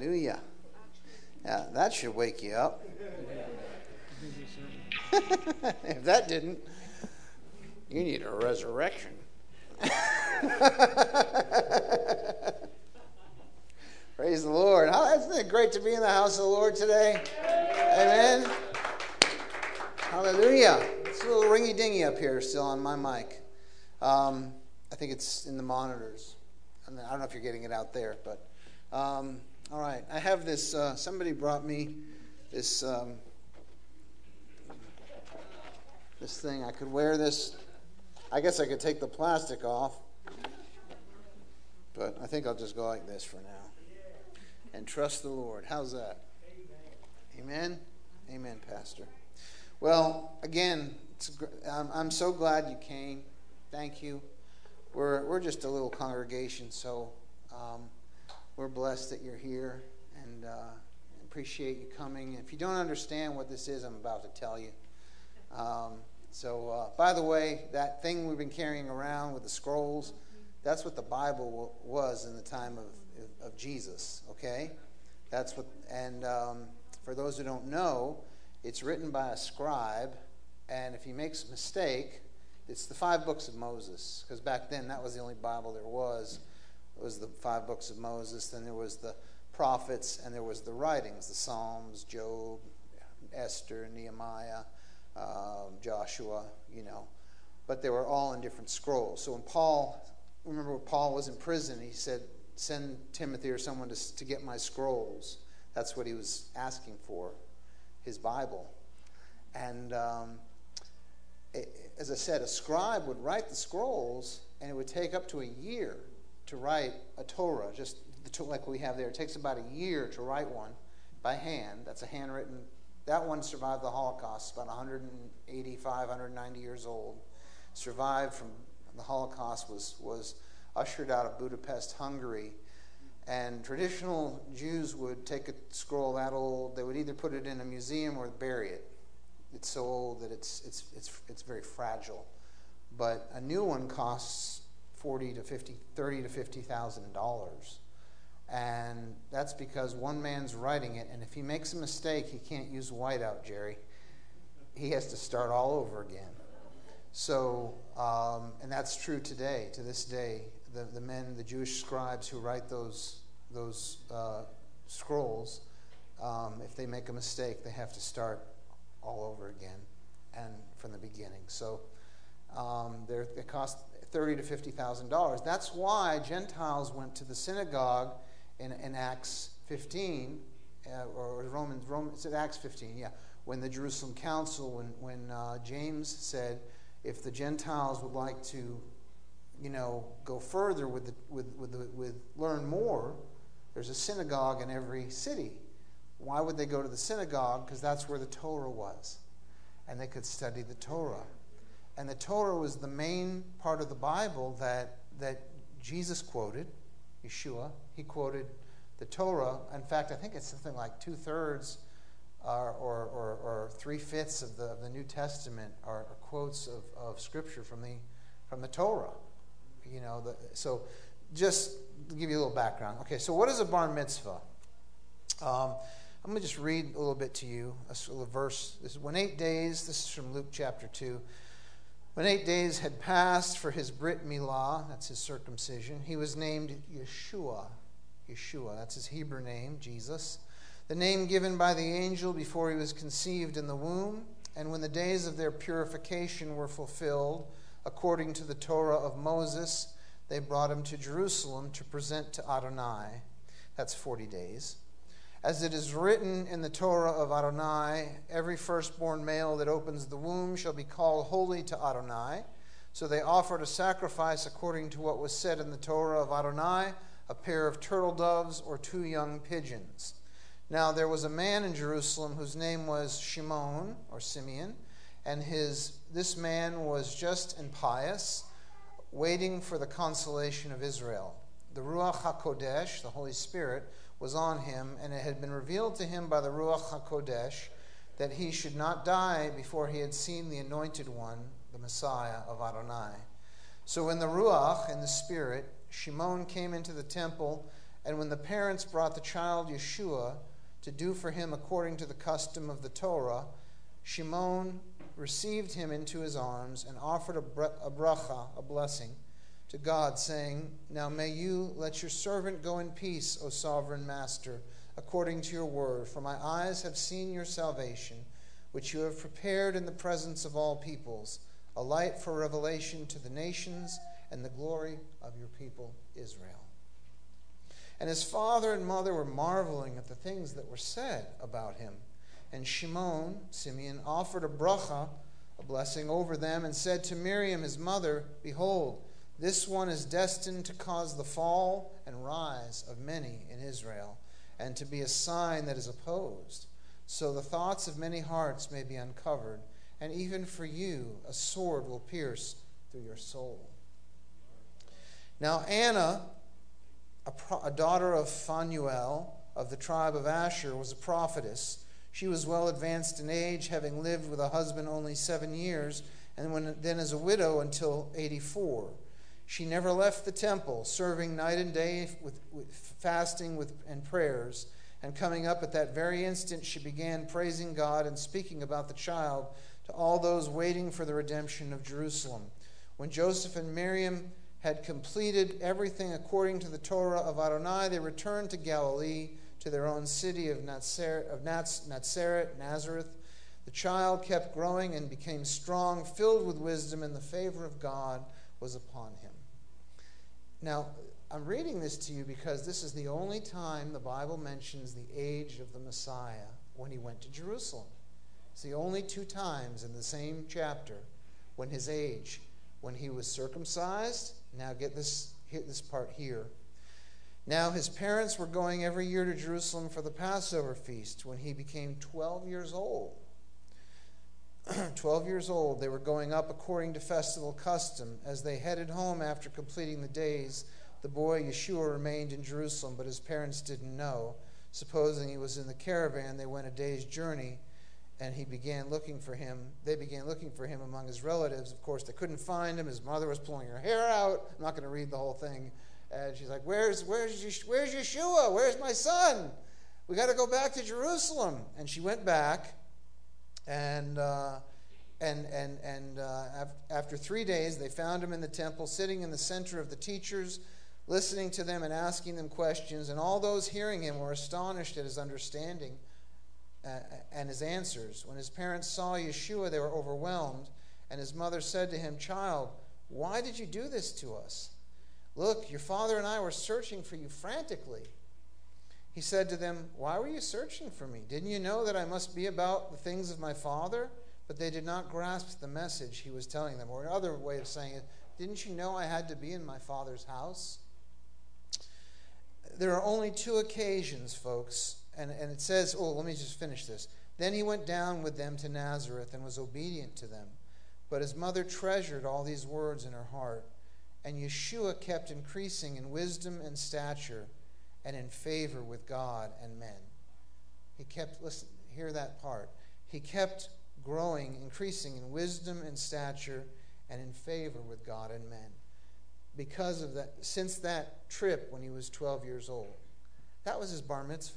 Hallelujah. Yeah, that should wake you up. If that didn't, you need a resurrection. Praise the Lord. How, isn't it great to be in the house of the Lord today? Amen. Hallelujah. It's a little ringy-dingy up here still on my mic. Um, I think it's in the monitors. I don't know if you're getting it out there, but um, all right. I have this. Uh, somebody brought me this um, this thing. I could wear this. I guess I could take the plastic off, but I think I'll just go like this for now and trust the Lord. How's that? Amen. Amen, Pastor. Well, again, it's, I'm, I'm so glad you came. Thank you. We're we're just a little congregation, so um, we're blessed that you're here, and uh, appreciate you coming. If you don't understand what this is, I'm about to tell you. Um, so, uh, by the way, that thing we've been carrying around with the scrolls, that's what the Bible w- was in the time of of Jesus. Okay, that's what. And um, for those who don't know, it's written by a scribe, and if he makes a mistake, it's the five books of Moses, because back then that was the only Bible there was. It was the five books of Moses. Then there was the prophets, and there was the writings, the Psalms, Job, Esther, Nehemiah, uh, Joshua, you know. But they were all in different scrolls. So when Paul, remember when Paul was in prison, he said, send Timothy or someone to, to get my scrolls. That's what he was asking for, his Bible. And um, it, as I said, a scribe would write the scrolls, and it would take up to a year to write a Torah, just the, like we have there. It takes about a year to write one by hand. That's a handwritten. That one survived the Holocaust, about one eighty-five, one ninety years old. Survived from the Holocaust, was, was ushered out of Budapest, Hungary. And traditional Jews would take a scroll that old. They would either put it in a museum or bury it. It's so old that it's it's it's it's very fragile. But a new one costs forty to fifty, thirty to fifty thousand dollars, and that's because one man's writing it. And if he makes a mistake, he can't use whiteout, Jerry. He has to start all over again. So, um, and that's true today. To this day, the the men, the Jewish scribes who write those those uh, scrolls, um, if they make a mistake, they have to start all over again and from the beginning. So um, it cost thirty to fifty thousand dollars. That's why Gentiles went to the synagogue in, in Acts fifteen, uh, or Romans. Romans, it's Acts fifteen, yeah. When the Jerusalem Council, when when uh, James said, if the Gentiles would like to, you know, go further with the, with with the, with learn more, there's a synagogue in every city. Why would they go to the synagogue? Because that's where the Torah was. And they could study the Torah. And the Torah was the main part of the Bible that that Jesus quoted, Yeshua. He quoted the Torah. In fact, I think it's something like two-thirds or, or, or, or three-fifths of the, of the New Testament are, are quotes of, of Scripture from the from the Torah. You know, the, so just to give you a little background. Okay, so what is a bar mitzvah? Um, I'm going to just read a little bit to you, a little verse. This is when eight days, this is from Luke chapter two. When eight days had passed for his Brit Milah, that's his circumcision, he was named Yeshua. Yeshua, that's his Hebrew name, Jesus. The name given by the angel before he was conceived in the womb. And when the days of their purification were fulfilled, according to the Torah of Moses, they brought him to Jerusalem to present to Adonai. That's forty days. As it is written in the Torah of Adonai, every firstborn male that opens the womb shall be called holy to Adonai. So they offered a sacrifice according to what was said in the Torah of Adonai, a pair of turtle doves or two young pigeons. Now there was a man in Jerusalem whose name was Shimon, or Simeon, and his this man was just and pious, waiting for the consolation of Israel. The Ruach HaKodesh, the Holy Spirit, was on him, and it had been revealed to him by the Ruach HaKodesh that he should not die before he had seen the Anointed One, the Messiah of Adonai. So when the Ruach and the Spirit, Shimon came into the temple, And when the parents brought the child Yeshua to do for him according to the custom of the Torah, Shimon received him into his arms and offered a, bre- a bracha, a blessing, to God, saying, "Now may you let your servant go in peace, O sovereign master, according to your word. For my eyes have seen your salvation, which you have prepared in the presence of all peoples, a light for revelation to the nations and the glory of your people Israel." And his father and mother were marveling at the things that were said about him. And Shimon, Simeon, offered a bracha, a blessing over them, and said to Miriam, his mother, "Behold, this one is destined to cause the fall and rise of many in Israel, and to be a sign that is opposed. So the thoughts of many hearts may be uncovered, and even for you a sword will pierce through your soul." Now Anna, a, pro- a daughter of Phanuel of the tribe of Asher, was a prophetess. She was well advanced in age, having lived with a husband only seven years, and when, then as a widow until eighty-four. She never left the temple, serving night and day with, with fasting with, and prayers. And coming up at that very instant, she began praising God and speaking about the child to all those waiting for the redemption of Jerusalem. When Joseph and Miriam had completed everything according to the Torah of Adonai, they returned to Galilee, to their own city of Nazareth, of Nazareth, Nazareth. The child kept growing and became strong, filled with wisdom, and the favor of God was upon him. Now, I'm reading this to you because this is the only time the Bible mentions the age of the Messiah, when he went to Jerusalem. It's the only two times in the same chapter when his age, when he was circumcised. Now get this, hit this part here. Now his parents were going every year to Jerusalem for the Passover feast. When he became twelve years old, twelve years old, they were going up according to festival custom. As they headed home after completing the days, the boy Yeshua remained in Jerusalem, but his parents didn't know. Supposing he was in the caravan, they went a day's journey, and he began looking for him. They began looking for him among his relatives. Of course, they couldn't find him. His mother was pulling her hair out. I'm not going to read the whole thing. And she's like, "Where's where's where's Yeshua? Where's my son? We got to go back to Jerusalem." And she went back, and uh, and and and uh, after three days, they found him in the temple, sitting in the center of the teachers, listening to them and asking them questions. And all those hearing him were astonished at his understanding uh, and his answers. When his parents saw Yeshua, they were overwhelmed. And his mother said to him, "Child, why did you do this to us? Look, your father and I were searching for you frantically." He said to them, "Why were you searching for me? Didn't you know that I must be about the things of my father?" But they did not grasp the message he was telling them. Or another way of saying it, didn't you know I had to be in my father's house? There are only two occasions, folks, and, and it says, oh, let me just finish this. Then he went down with them to Nazareth and was obedient to them. But his mother treasured all these words in her heart. And Yeshua kept increasing in wisdom and stature and in favor with God and men. He kept, listen, hear that part. He kept growing, increasing in wisdom and stature and in favor with God and men. Because of that, since that trip when he was twelve years old. That was his bar mitzvah.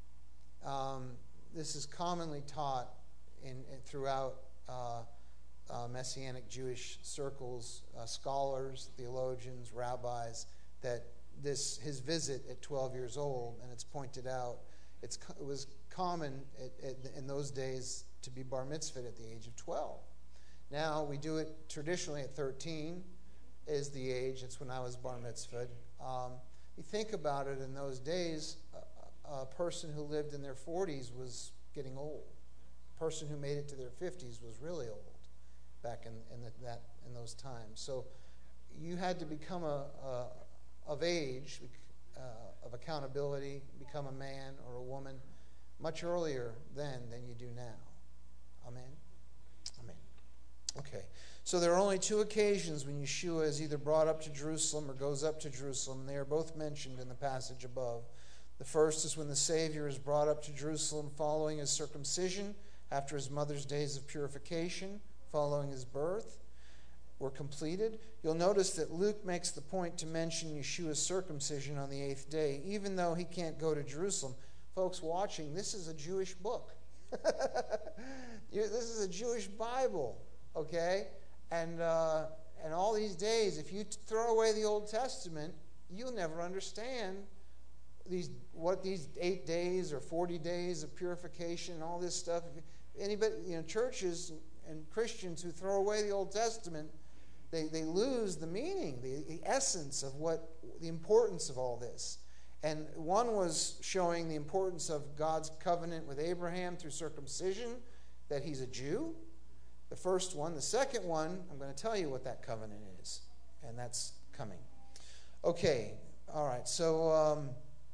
Um, this is commonly taught in, in throughout uh, uh, Messianic Jewish circles, uh, scholars, theologians, rabbis, that this his visit at twelve years old, and it's pointed out, it's, it was common at, at, in those days to be bar mitzvahed at the age of twelve. Now we do it traditionally at thirteen is the age. It's when I was bar mitzvahed. Um, you think about it, in those days, a, a person who lived in their forties was getting old. A person who made it to their fifties was really old back in, in the, that in those times. So you had to become a, a of age, uh, of accountability, become a man or a woman much earlier then than you do now. Amen? Amen. Okay. So there are only two occasions when Yeshua is either brought up to Jerusalem or goes up to Jerusalem, and they are both mentioned in the passage above. The first is when the Savior is brought up to Jerusalem following his circumcision, after his mother's days of purification, following his birth. were completed. You'll notice that Luke makes the point to mention Yeshua's circumcision on the eighth day, even though he can't go to Jerusalem. Folks watching, this is a Jewish book. This is a Jewish Bible, okay? And uh, and all these days, if you throw away the Old Testament, you'll never understand these what these eight days or forty days of purification and all this stuff. Anybody, you know, churches and Christians who throw away the Old Testament, they, they lose the meaning, the, the essence of what the importance of all this. And one was showing the importance of God's covenant with Abraham through circumcision, that he's a Jew. The first one. The second one, I'm going to tell you what that covenant is. And that's coming. Okay. All right. So, um,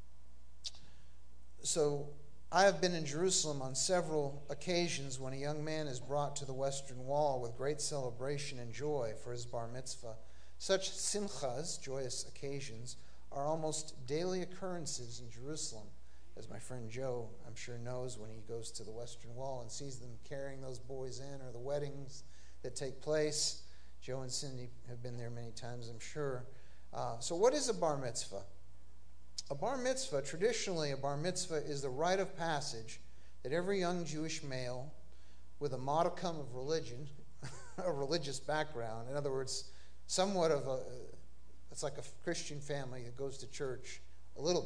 so I have been in Jerusalem on several occasions when a young man is brought to the Western Wall with great celebration and joy for his bar mitzvah. Such simchas, joyous occasions, are almost daily occurrences in Jerusalem, as my friend Joe, I'm sure, knows when he goes to the Western Wall and sees them carrying those boys in, or the weddings that take place. Joe and Cindy have been there many times, I'm sure. Uh, so what is a bar mitzvah? A bar mitzvah, traditionally a bar mitzvah, is the rite of passage that every young Jewish male with a modicum of religion, a religious background, in other words, somewhat of a, it's like a Christian family that goes to church a little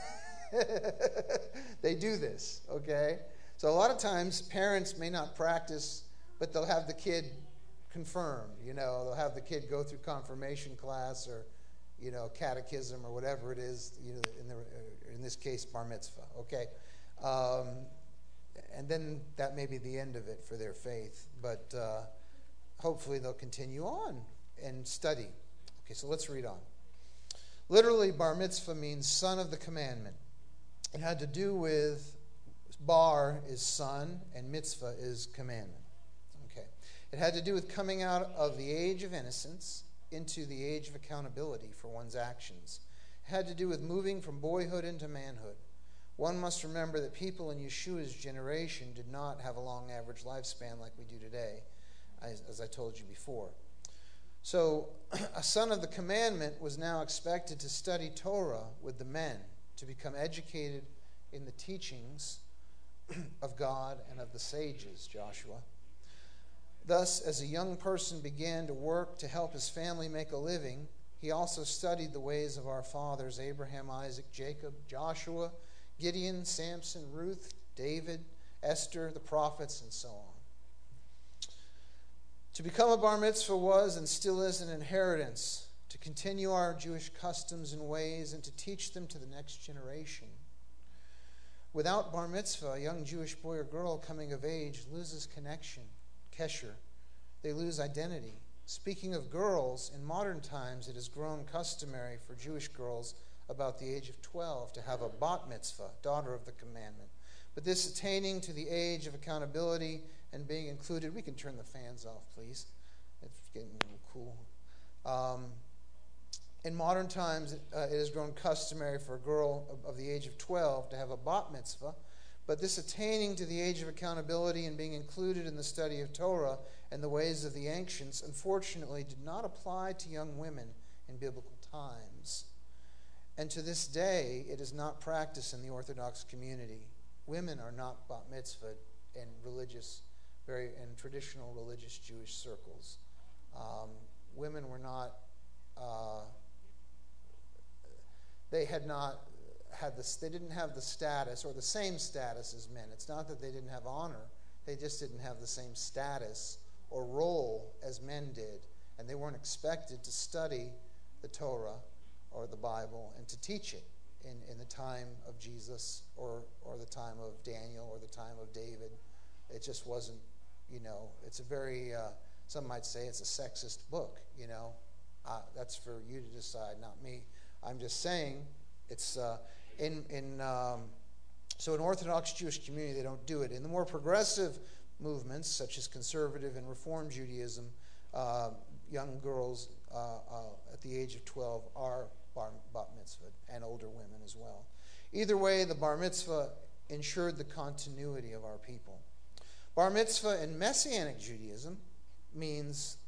bit. They do this, okay? So a lot of times parents may not practice, but they'll have the kid confirmed. You know, they'll have the kid go through confirmation class or, you know, catechism or whatever it is. You know, in the in this case, bar mitzvah. Okay, um, and then that may be the end of it for their faith. But uh, hopefully they'll continue on and study. Okay, so let's read on. Literally, bar mitzvah means son of the commandment. It had to do with, bar is son and mitzvah is commandment. Okay. It had to do with coming out of the age of innocence into the age of accountability for one's actions. It had to do with moving from boyhood into manhood. One must remember that people in Yeshua's generation did not have a long average lifespan like we do today, as, as I told you before. So, a son of the commandment was now expected to study Torah with the men, to become educated in the teachings of God and of the sages, Joshua. Thus, as a young person began to work to help his family make a living, he also studied the ways of our fathers, Abraham, Isaac, Jacob, Joshua, Gideon, Samson, Ruth, David, Esther, the prophets, and so on. To become a bar mitzvah was and still is an inheritance, to continue our Jewish customs and ways and to teach them to the next generation. Without bar mitzvah, a young Jewish boy or girl coming of age loses connection, kesher. They lose identity. Speaking of girls, in modern times it has grown customary for Jewish girls about the age of twelve to have a bat mitzvah, daughter of the commandment. But this attaining to the age of accountability and being included, we can turn the fans off, please. It's getting a little cool. Um, in modern times, uh, it has grown customary for a girl of, of the age of twelve to have a bat mitzvah. But this attaining to the age of accountability and being included in the study of Torah and the ways of the ancients, unfortunately, did not apply to young women in biblical times. And to this day, it is not practiced in the Orthodox community. Women are not bat mitzvah in religious, very in traditional religious Jewish circles. Um, women were not, uh, they had not had this, they didn't have the status or the same status as men. It's not that they didn't have honor, they just didn't have the same status or role as men did. And they weren't expected to study the Torah or the Bible and to teach it in, in the time of Jesus or, or the time of Daniel or the time of David. It just wasn't, you know, it's a very, uh, some might say it's a sexist book, you know. Uh, that's for you to decide, not me. I'm just saying it's uh, in, in um, so in Orthodox Jewish community, they don't do it. In the more progressive movements, such as conservative and Reform Judaism, uh, young girls uh, uh, at the age of twelve are bar, bat mitzvah, and older women as well. Either way, the bar mitzvah ensured the continuity of our people. Bar mitzvah in Messianic Judaism means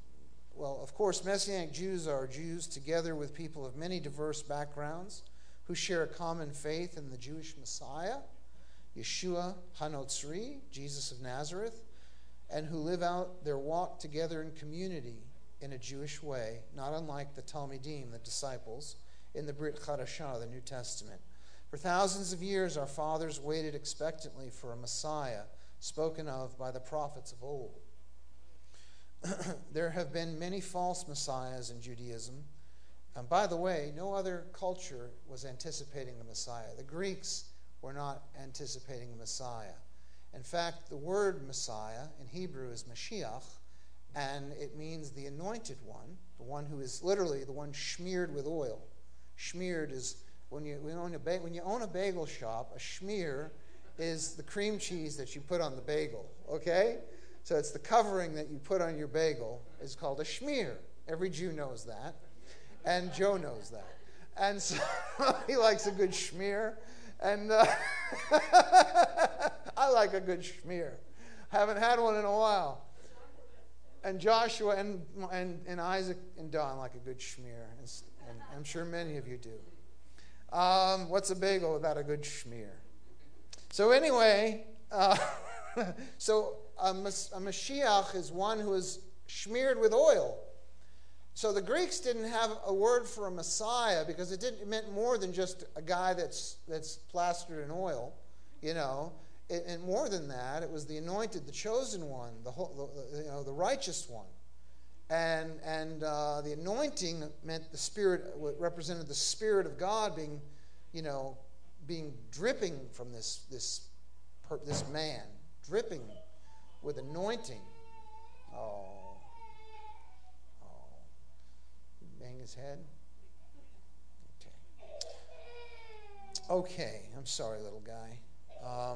well, of course, Messianic Jews are Jews together with people of many diverse backgrounds who share a common faith in the Jewish Messiah, Yeshua HaNotzri, Jesus of Nazareth, and who live out their walk together in community in a Jewish way, not unlike the Talmidim, the disciples, in the Brit Chadashah, the New Testament. For thousands of years, our fathers waited expectantly for a Messiah spoken of by the prophets of old. There have been many false messiahs in Judaism. And by the way, no other culture was anticipating a Messiah. The Greeks were not anticipating a Messiah. In fact, the word Messiah in Hebrew is Mashiach, and it means the anointed one, the one who is literally the one smeared with oil. Smeared is, when you, when you, own, a ba- when you own a bagel shop, a schmear is the cream cheese that you put on the bagel, okay? So it's the covering that you put on your bagel is called a schmear. Every Jew knows that, and Joe knows that. And so he likes a good schmear, and uh, I like a good schmear. Haven't had one in a while. And Joshua and, and, and Isaac and Don like a good schmear, and, and I'm sure many of you do. Um, what's a bagel without a good schmear? So anyway, uh, so a, mas- a Mashiach is one who is smeared with oil. So the Greeks didn't have a word for a Messiah because it didn't it meant more than just a guy that's that's plastered in oil, you know. It, and more than that, it was the anointed, the chosen one, the whole, the, you know, the righteous one. And and uh, the anointing meant the Spirit, represented the Spirit of God being, you know, being dripping from this this this man, dripping with anointing. Oh, oh, bang his head. Okay. Okay, I'm sorry, little guy. Um,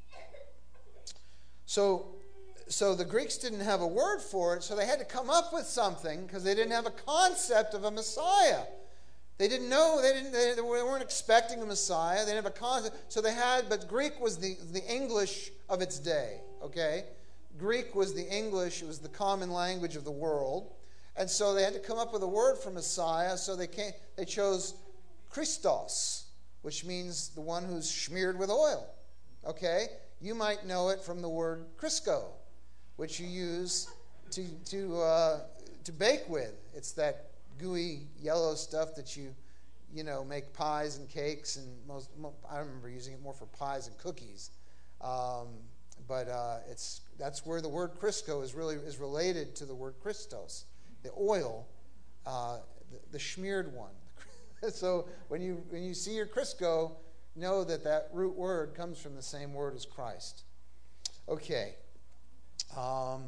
so. So the Greeks didn't have a word for it, so they had to come up with something because they didn't have a concept of a Messiah. They didn't know, they didn't, they, they weren't expecting a Messiah. They didn't have a concept. So they had, but Greek was the, the English of its day, okay? Greek was the English, it was the common language of the world. And so they had to come up with a word for Messiah, so they came, they chose Christos, which means the one who's smeared with oil, okay? You might know it from the word Crisco, which you use to to uh, to bake with. It's that gooey yellow stuff that you you know make pies and cakes, and most, most I remember using it more for pies and cookies. Um, but uh, it's that's where the word Crisco is really is related to the word Christos, the oil, uh, the, the smeared one. So when you when you see your Crisco, know that that root word comes from the same word as Christ. Okay. Um,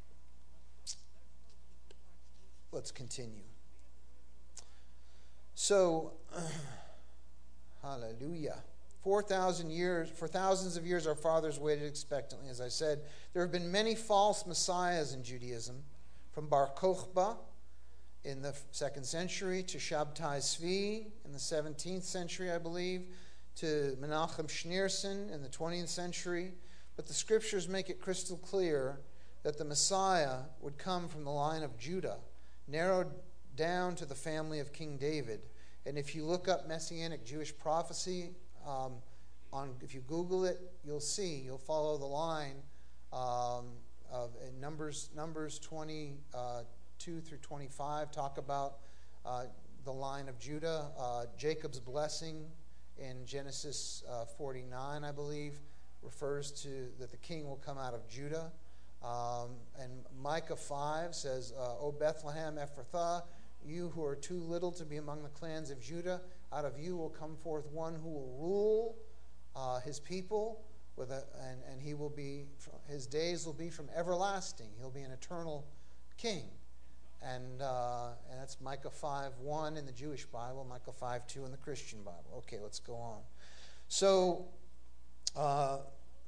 let's continue. So, uh, hallelujah. Four thousand years, for thousands of years, our fathers waited expectantly. As I said, there have been many false messiahs in Judaism, from Bar Kokhba in the second century to Shabtai Tzvi in the seventeenth century, I believe, to Menachem Schneerson in the twentieth century. But the scriptures make it crystal clear that the Messiah would come from the line of Judah, narrowed down to the family of King David. And if you look up Messianic Jewish prophecy, um, on if you Google it, you'll see, you'll follow the line um, of in Numbers Numbers twenty-two through twenty-five talk about uh, the line of Judah. Uh, Jacob's blessing in Genesis uh, forty-nine, I believe, refers to that the king will come out of Judah. Um, and Micah five says, uh, O Bethlehem Ephrathah, you who are too little to be among the clans of Judah, out of you will come forth one who will rule uh, his people, with a, and, and he will be, his days will be from everlasting. He'll be an eternal king. And, uh, and that's Micah five one in the Jewish Bible, Micah five two in the Christian Bible. Okay, let's go on. So, uh,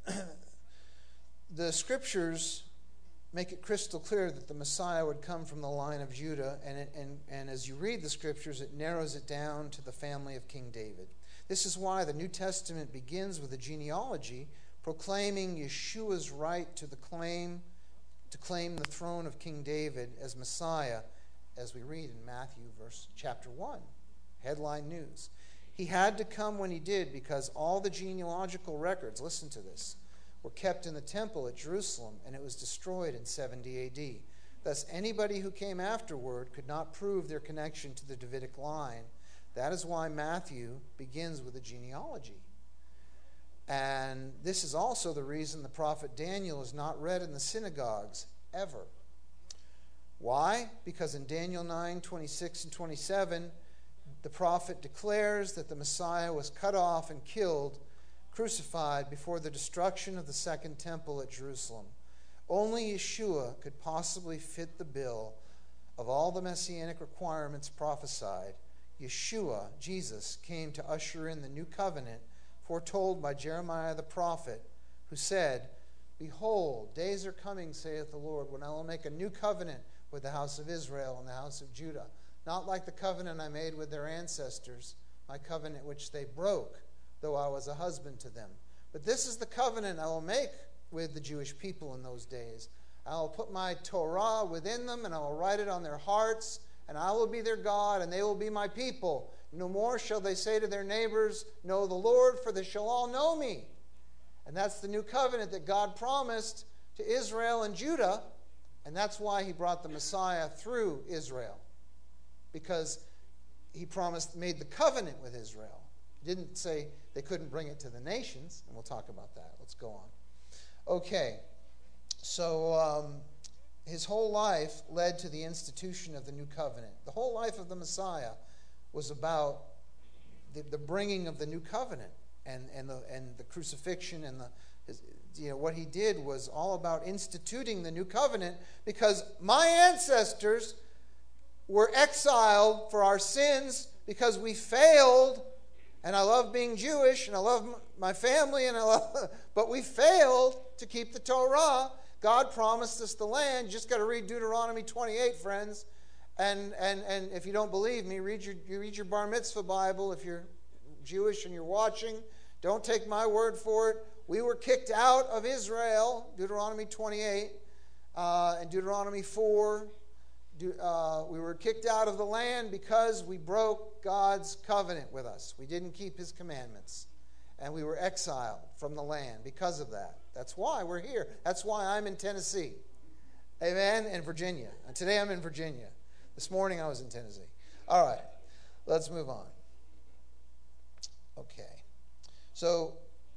the scriptures make it crystal clear that the Messiah would come from the line of Judah, and, it, and, and as you read the scriptures, it narrows it down to the family of King David. This is why the New Testament begins with a genealogy proclaiming Yeshua's right to the claim to claim the throne of King David as Messiah, as we read in Matthew verse chapter one. Headline news. He had to come when he did because all the genealogical records, listen to this, were kept in the temple at Jerusalem, and it was destroyed in seventy A D. Thus, anybody who came afterward could not prove their connection to the Davidic line. That is why Matthew begins with a genealogy. And this is also the reason the prophet Daniel is not read in the synagogues, ever. Why? Because in Daniel nine, twenty-six and twenty-seven, the prophet declares that the Messiah was cut off and killed, crucified before the destruction of the second temple at Jerusalem. Only Yeshua could possibly fit the bill of all the messianic requirements prophesied. Yeshua, Jesus, came to usher in the new covenant foretold by Jeremiah the prophet, who said, "Behold, days are coming, saith the Lord, when I will make a new covenant with the house of Israel and the house of Judah, not like the covenant I made with their ancestors, my covenant which they broke, though I was a husband to them. But this is the covenant I will make with the Jewish people in those days. I will put my Torah within them, and I will write it on their hearts, and I will be their God, and they will be my people. No more shall they say to their neighbors, know the Lord, for they shall all know me." And that's the new covenant that God promised to Israel and Judah, and that's why he brought the Messiah through Israel, because he promised, made the covenant with Israel. He didn't say they couldn't bring it to the nations, and we'll talk about that. Let's go on. Okay, so um, his whole life led to the institution of the new covenant. The whole life of the Messiah was about the, the bringing of the new covenant, and and the and the crucifixion and the his, you know what he did was all about instituting the new covenant, because my ancestors were exiled for our sins because we failed. And I love being Jewish, and I love my family, and I love, but we failed to keep the Torah. God promised us the land. You just got to read Deuteronomy twenty-eight, friends. And and and if you don't believe me, read your you read your Bar Mitzvah Bible if you're Jewish and you're watching. Don't take my word for it. We were kicked out of Israel, Deuteronomy twenty-eight, uh, and Deuteronomy four. Uh, we were kicked out of the land because we broke God's covenant with us. We didn't keep his commandments. And we were exiled from the land because of that. That's why we're here. That's why I'm in Tennessee. Amen? And Virginia. And today I'm in Virginia. This morning I was in Tennessee. All right. Let's move on. Okay. So,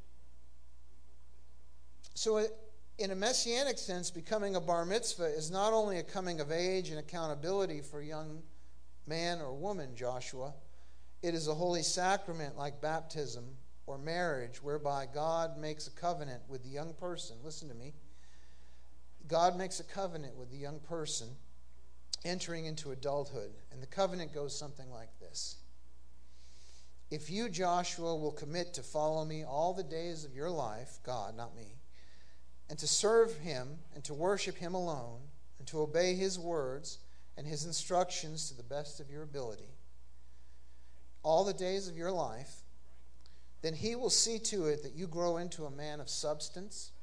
so it, in a messianic sense, becoming a bar mitzvah is not only a coming of age and accountability for a young man or woman, Joshua. It is a holy sacrament like baptism or marriage, whereby God makes a covenant with the young person. Listen to me. God makes a covenant with the young person entering into adulthood. And the covenant goes something like this. If you, Joshua, will commit to follow me all the days of your life, God, not me, and to serve him and to worship him alone and to obey his words and his instructions to the best of your ability all the days of your life, then he will see to it that you grow into a man of substance.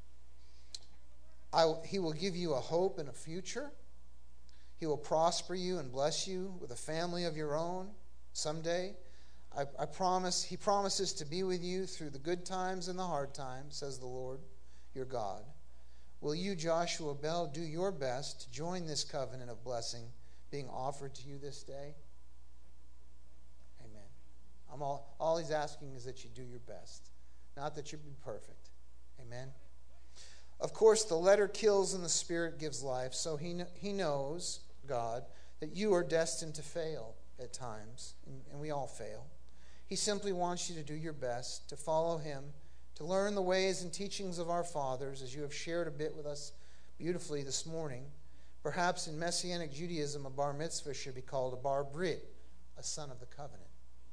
I, he will give you a hope and a future. He will prosper you and bless you with a family of your own someday. I, I promise, he promises to be with you through the good times and the hard times, says the Lord your God. Will you, Joshua Bell, do your best to join this covenant of blessing being offered to you this day? Amen. I'm all, all he's asking is that you do your best, not that you be perfect. Amen. Of course, the letter kills and the spirit gives life, so he, he knows, God, that you are destined to fail at times, and, and we all fail. He simply wants you to do your best, to follow him, to learn the ways and teachings of our fathers, as you have shared a bit with us beautifully this morning. Perhaps in Messianic Judaism, a bar mitzvah should be called a bar brit, a son of the covenant.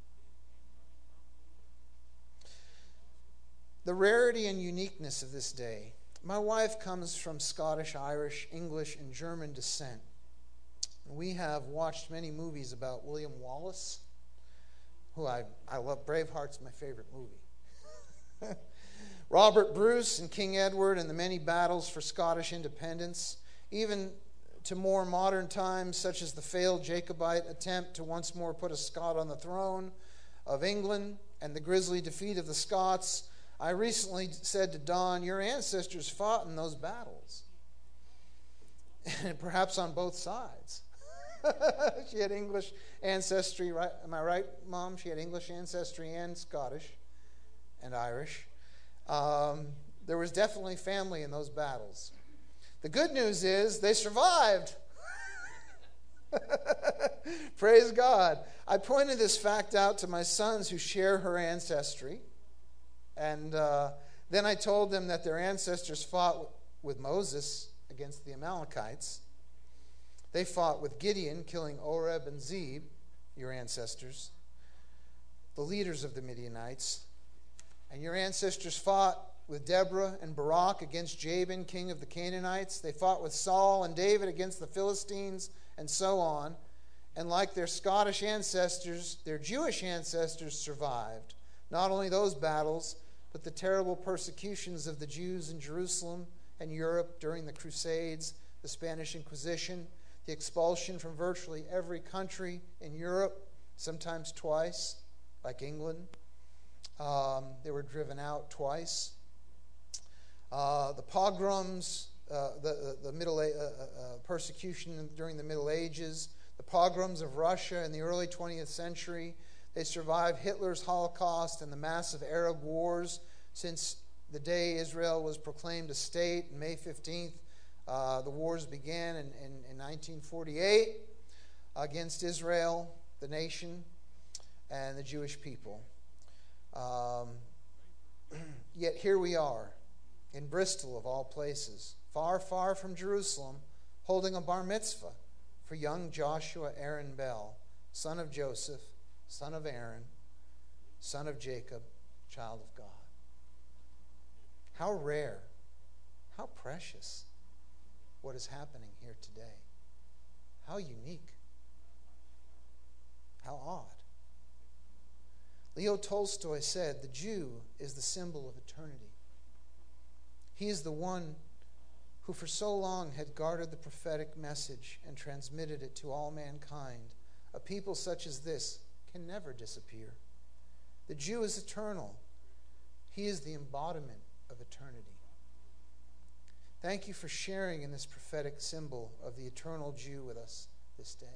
The rarity and uniqueness of this day. My wife comes from Scottish, Irish, English, and German descent. We have watched many movies about William Wallace, who I, I love. Braveheart's my favorite movie. Robert Bruce and King Edward and the many battles for Scottish independence, even to more modern times, such as the failed Jacobite attempt to once more put a Scot on the throne of England and the grisly defeat of the Scots. I recently said to Dawn, your ancestors fought in those battles, and perhaps on both sides. She had English ancestry, right? Am I right, Mom? She had English ancestry and Scottish and Irish. Um, there was definitely family in those battles. The good news is they survived. Praise God. I pointed this fact out to my sons who share her ancestry. And uh, then I told them that their ancestors fought with Moses against the Amalekites. They fought with Gideon, killing Oreb and Zeb, your ancestors, the leaders of the Midianites. And your ancestors fought with Deborah and Barak against Jabin, king of the Canaanites. They fought with Saul and David against the Philistines, and so on. And like their Scottish ancestors, their Jewish ancestors survived. Not only those battles, but the terrible persecutions of the Jews in Jerusalem and Europe during the Crusades, the Spanish Inquisition, the expulsion from virtually every country in Europe, sometimes twice, like England. Um, they were driven out twice. Uh, the pogroms, uh, the, the, the middle uh, uh, persecution during the Middle Ages, the pogroms of Russia in the early twentieth century. They survived Hitler's Holocaust and the massive Arab wars since the day Israel was proclaimed a state, May fifteenth. Uh, the wars began in, in, in nineteen forty-eight against Israel, the nation, and the Jewish people. Um, yet here we are, in Bristol of all places, far, far from Jerusalem, holding a bar mitzvah for young Joshua Aaron Bell, son of Joseph, son of Aaron, son of Jacob, child of God. How rare, how precious what is happening here today. How unique. How odd. Leo Tolstoy said, the Jew is the symbol of eternity. He is the one who for so long had guarded the prophetic message and transmitted it to all mankind. A people such as this can never disappear. The Jew is eternal. He is the embodiment of eternity. Thank you for sharing in this prophetic symbol of the eternal Jew with us this day.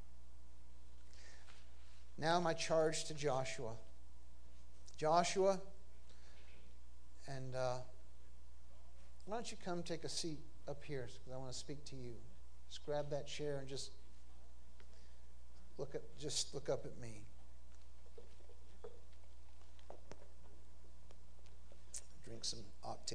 Now my charge to Joshua. Joshua, and uh, why don't you come take a seat up here, because I want to speak to you. Just grab that chair and just look at, just look up at me. Drink some octane.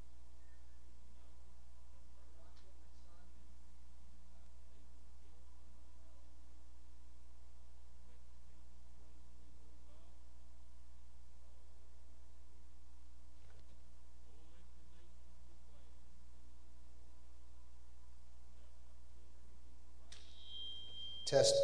Test.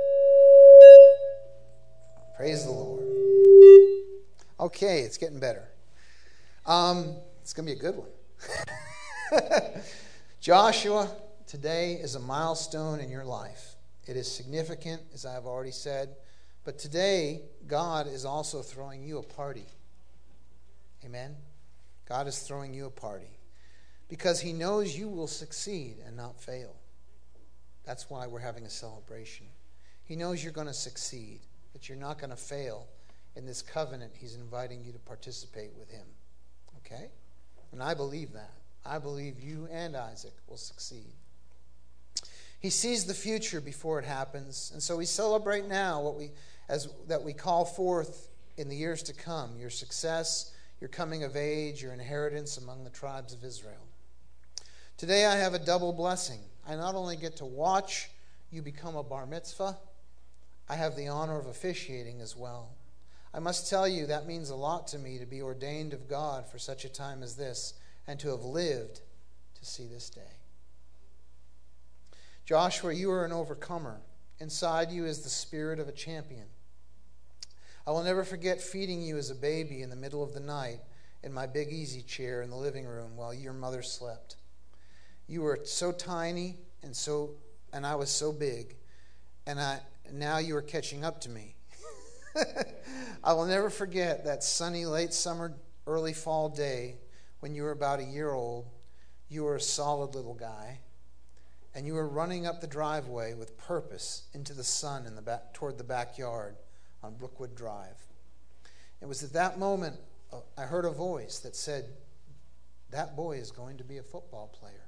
Praise the Lord. Okay, it's getting better. Um, it's going to be a good one. Joshua, today is a milestone in your life. It is significant, as I have already said. But today, God is also throwing you a party. Amen? God is throwing you a party. Because He knows you will succeed and not fail. That's why we're having a celebration. He knows you're going to succeed, that you're not going to fail in this covenant He's inviting you to participate with Him. Okay? And I believe that. I believe you and Isaac will succeed. He sees the future before it happens, and so we celebrate now what we as that we call forth in the years to come, your success, your coming of age, your inheritance among the tribes of Israel. Today I have a double blessing. I not only get to watch you become a bar mitzvah, I have the honor of officiating as well. I must tell you that means a lot to me to be ordained of God for such a time as this and to have lived to see this day. Joshua, you are an overcomer. Inside you is the spirit of a champion. I will never forget feeding you as a baby in the middle of the night in my big easy chair in the living room while your mother slept. You were so tiny and so and I was so big, and I now you are catching up to me. I will never forget that sunny late summer, early fall day when you were about a year old. You were a solid little guy, and you were running up the driveway with purpose into the sun in the back, toward the backyard on Brookwood Drive. It was at that moment uh, I heard a voice that said, "That boy is going to be a football player."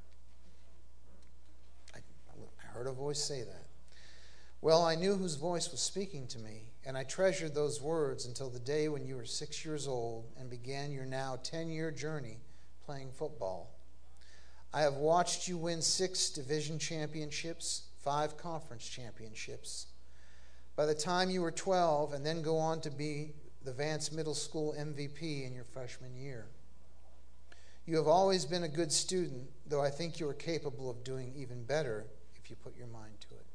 I, I heard a voice say that. Well, I knew whose voice was speaking to me, and I treasured those words until the day when you were six years old and began your now ten-year journey playing football. I have watched you win six division championships, five conference championships. By the time you were twelve, and then go on to be the Vance Middle School M V P in your freshman year. You have always been a good student, though I think you are capable of doing even better if you put your mind to it.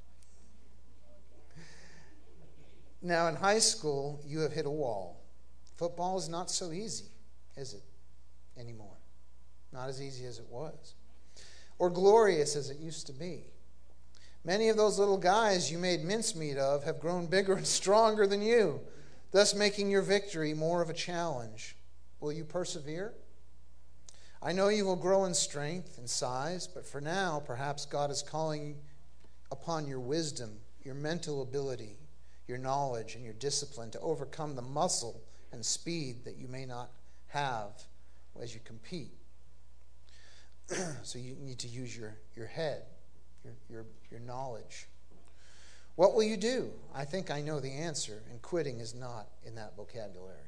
Now, in high school, you have hit a wall. Football is not so easy, is it, anymore? Not as easy as it was, or glorious as it used to be. Many of those little guys you made mincemeat of have grown bigger and stronger than you, thus making your victory more of a challenge. Will you persevere? I know you will grow in strength and size, but for now, perhaps God is calling upon your wisdom, your mental ability, your knowledge, and your discipline to overcome the muscle and speed that you may not have as you compete. So you need to use your, your head, your, your, your knowledge. What will you do? I think I know the answer, and quitting is not in that vocabulary.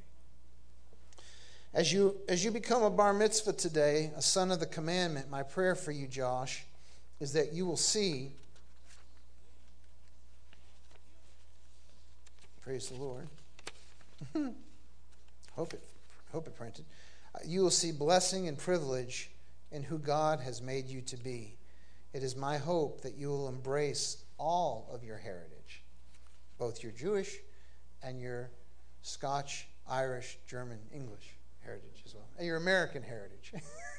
As you, as you become a bar mitzvah today, a son of the commandment, my prayer for you, Josh, is that you will see, praise the Lord, hope it, hope it printed, you will see blessing and privilege in who God has made you to be. It is my hope that you will embrace all of your heritage, both your Jewish and your Scotch, Irish, German, English heritage as well, and your American heritage,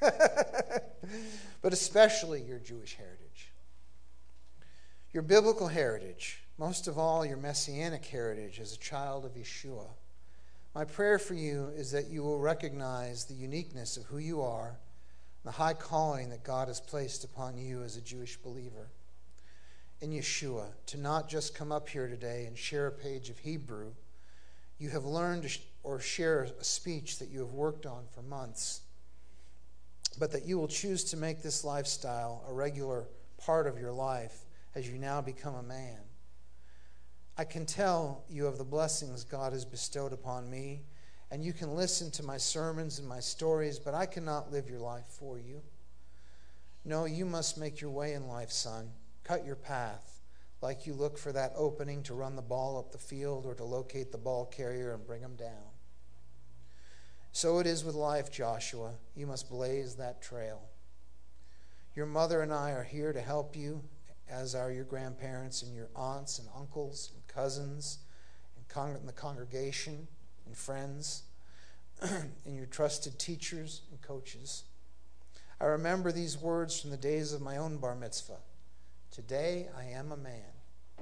but especially your Jewish heritage, your biblical heritage, most of all your messianic heritage as a child of Yeshua. My prayer for you is that you will recognize the uniqueness of who you are, the high calling that God has placed upon you as a Jewish believer in Yeshua, to not just come up here today and share a page of Hebrew. You have learned to sh- or share a speech that you have worked on for months, but that you will choose to make this lifestyle a regular part of your life as you now become a man. I can tell you of the blessings God has bestowed upon me, and you can listen to my sermons and my stories, but I cannot live your life for you. No, you must make your way in life, son. Cut your path, like you look for that opening to run the ball up the field or to locate the ball carrier and bring him down. So it is with life, Joshua. You must blaze that trail. Your mother and I are here to help you, as are your grandparents and your aunts and uncles and cousins and, con- and the congregation and friends and your trusted teachers and coaches. I remember these words from the days of my own bar mitzvah. Today I am a man.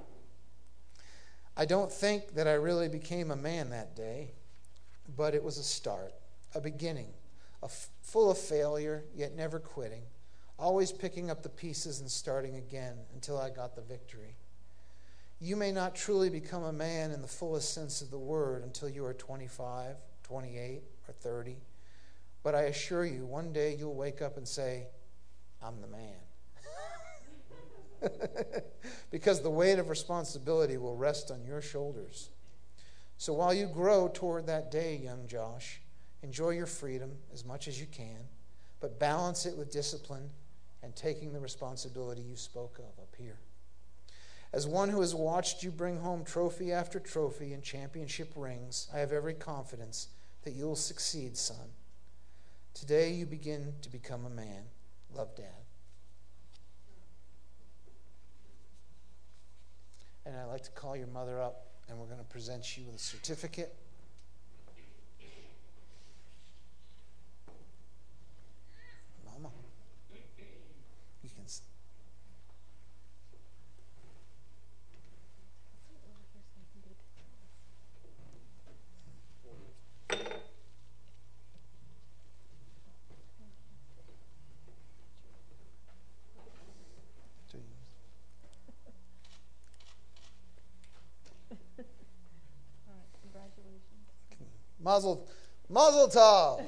I don't think that I really became a man that day, but it was a start, a beginning, a f- full of failure, yet never quitting, always picking up the pieces and starting again until I got the victory. You may not truly become a man in the fullest sense of the word until you are twenty-five, twenty-eight, or thirty, but I assure you, one day you'll wake up and say, I'm the man. Because the weight of responsibility will rest on your shoulders. So while you grow toward that day, young Josh, enjoy your freedom as much as you can, but balance it with discipline and taking the responsibility you spoke of up here. As one who has watched you bring home trophy after trophy and championship rings, I have every confidence that you will succeed, son. Today you begin to become a man. Love, Dad. And I'd like to call your mother up, and we're going to present you with a certificate. Mazel, Mazel Tov.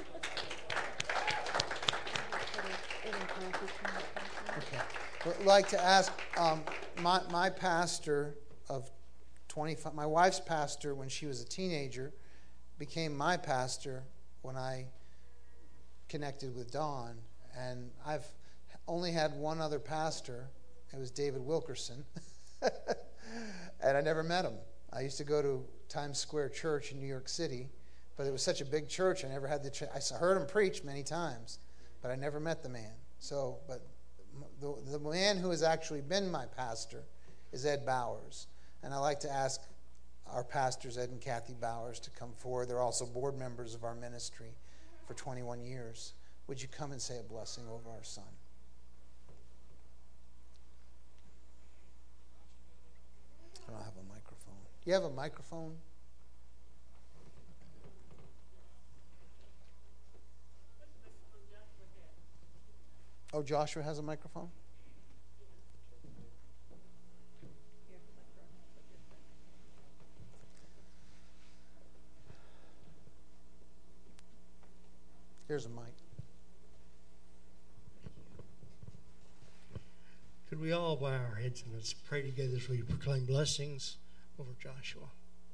Okay. I'd like to ask um, my my pastor of twenty-five. My wife's pastor when she was a teenager became my pastor when I connected with Dawn, and I've only had one other pastor. It was David Wilkerson, and I never met him. I used to go to Times Square Church in New York City, but it was such a big church. I never had the. Ch- I heard him preach many times, but I never met the man. So, but the the man who has actually been my pastor is Ed Bowers, and I like to ask our pastors Ed and Kathy Bowers to come forward. They're also board members of our ministry for twenty-one years. Would you come and say a blessing over our son? I don't have a microphone. You have a microphone? Oh, Joshua has a microphone? Here's a mic. Could we all bow our heads and let's pray together as we proclaim blessings over Joshua.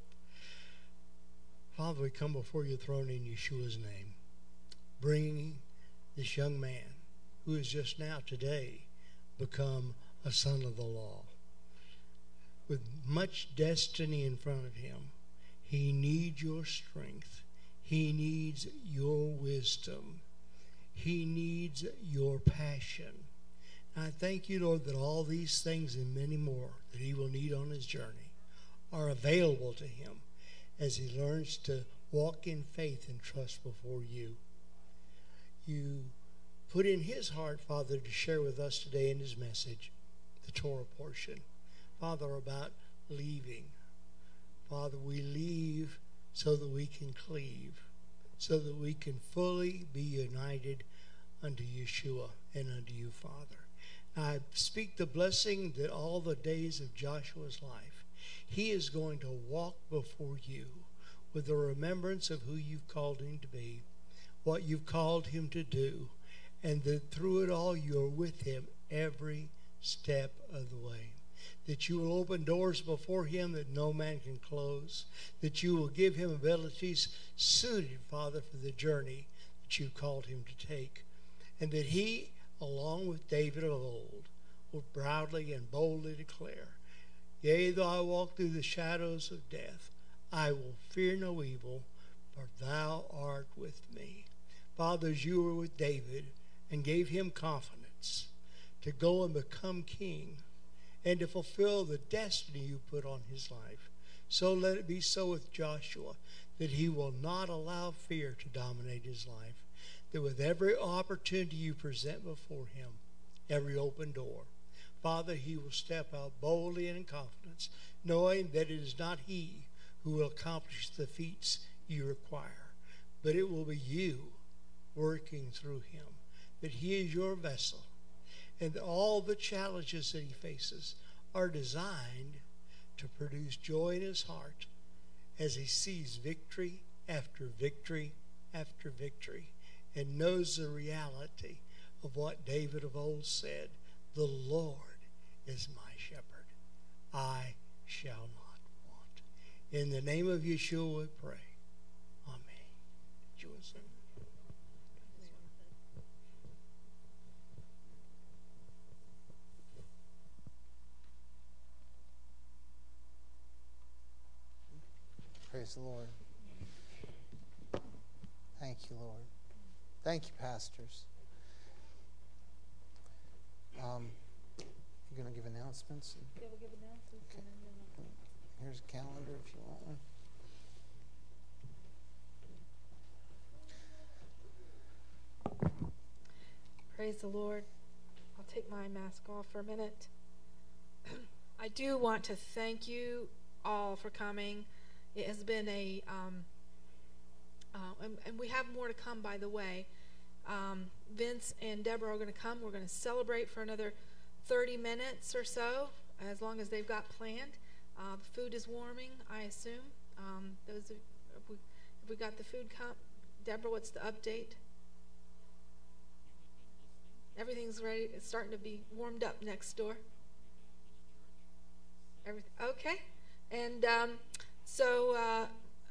Father, we come before your throne in Yeshua's name, bringing this young man who has just now today become a son of the law. With much destiny in front of him, he needs your strength. He needs your wisdom. He needs your passion. And I thank you, Lord, that all these things and many more that he will need on his journey are available to him as he learns to walk in faith and trust before you. You put in his heart, Father, to share with us today in his message the Torah portion, Father, about leaving. Father, we leave so that we can cleave, so that we can fully be united unto Yeshua and unto you, Father. I speak the blessing that all the days of Joshua's life, he is going to walk before you with the remembrance of who you've called him to be, what you've called him to do, and that through it all you are with him every step of the way. That you will open doors before him that no man can close, that you will give him abilities suited, Father, for the journey that you called him to take, and that he, along with David of old, will proudly and boldly declare, yea, though I walk through the shadows of death, I will fear no evil, for thou art with me. Father, as you were with David and gave him confidence to go and become king and to fulfill the destiny you put on his life, so let it be so with Joshua, that he will not allow fear to dominate his life, that with every opportunity you present before him, every open door, Father, he will step out boldly and in confidence, knowing that it is not he who will accomplish the feats you require, but it will be you working through him, that he is your vessel, and that all the challenges that he faces are designed to produce joy in his heart as he sees victory after victory after victory, and knows the reality of what David of old said, the Lord is my shepherd, I shall not want. In the name of Yeshua we pray. Amen. Did you want to say? Praise the Lord. Thank you, Lord. Thank you, pastors. Um, you're going to give announcements? Yeah, we'll give announcements. Okay. Here's a calendar if you want one. Praise the Lord. I'll take my mask off for a minute. I do want to thank you all for coming. It has been a, um, uh, and, and we have more to come, by the way. Um, Vince and Deborah are going to come. We're going to celebrate for another thirty minutes or so, as long as they've got planned. Uh, the food is warming, I assume. Um, those of, Have we got the food comp? Deborah, what's the update? Everything's ready. It's starting to be warmed up next door. Everything okay, and um, so uh,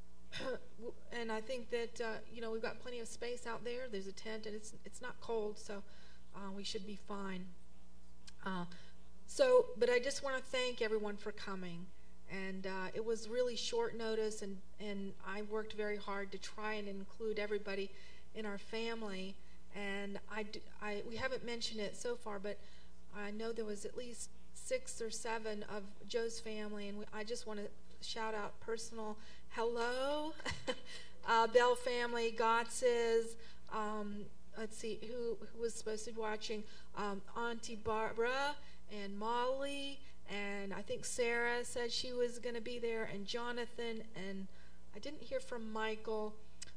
and I think that uh, you know we've got plenty of space out there. There's a tent, and it's it's not cold, so uh, we should be fine. Uh, so, but I just want to thank everyone for coming, and uh, it was really short notice, and and I worked very hard to try and include everybody in our family. And I, I we haven't mentioned it so far, but I know there was at least six or seven of Joe's family, and we, I just want to shout out personal hello, uh, Bell family, Gotz's, um, let's see, who, who was supposed to be watching, um, Auntie Barbara and Molly, and I think Sarah said she was going to be there, and Jonathan, and I didn't hear from Michael,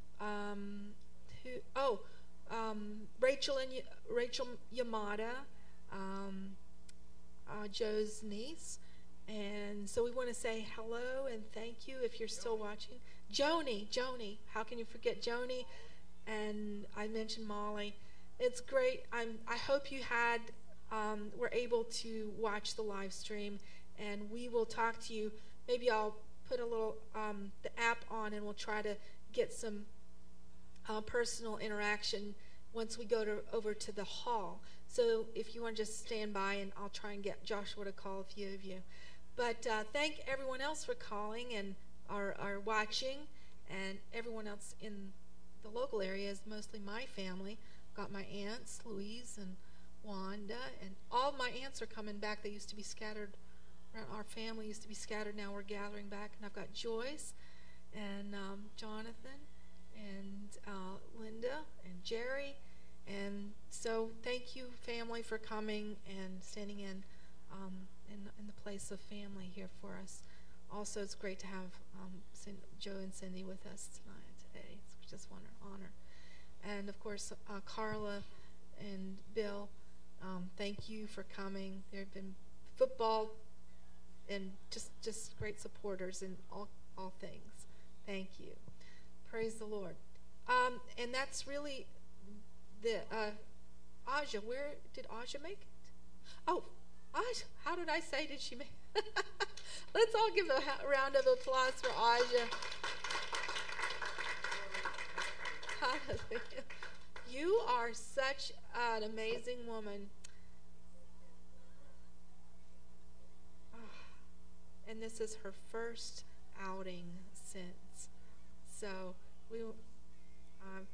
um, who, oh, um, Rachel and Rachel Yamada, um, Uh, Joe's niece, and so we want to say hello and thank you if you're still watching. Joni, Joni, how can you forget Joni? And I mentioned Molly. It's great. I'm. I hope you had um, were able to watch the live stream, and we will talk to you. Maybe I'll put a little um, the app on, and we'll try to get some uh, personal interaction once we go to over to the hall. So if you want to just stand by, and I'll try and get Joshua to call a few of you. But uh, thank everyone else for calling and are, are watching, and everyone else in the local area is mostly my family. Got my aunts, Louise and Wanda, and all my aunts are coming back. They used to be scattered around. Our family used to be scattered. Now we're gathering back, and I've got Joyce and um, Jonathan and uh, Linda and Jerry. And so thank you, family, for coming and standing in um, in, in the place of family here for us. Also, it's great to have um, Joe and Cindy with us tonight, today. It's just one honor. And, of course, uh, Carla and Bill, um, thank you for coming. There have been football and just, just great supporters in all, all things. Thank you. Praise the Lord. Um, and that's really... The uh, Aja, where did Aja make it? Oh, Aja, how did I say did she make it? Let's all give a ha- round of applause for Aja. Hallelujah. You are such an amazing woman. Oh, and this is her first outing since. So we... Uh,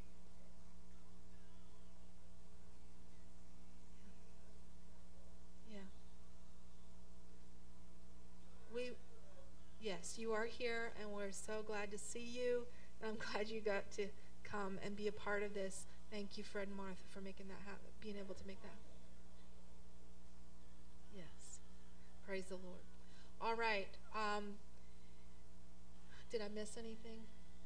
We, yes, you are here, and we're so glad to see you. And I'm glad you got to come and be a part of this. Thank you, Fred and Martha, for making that happen, being able to make that. Yes, praise the Lord. All right. Um, did I miss anything?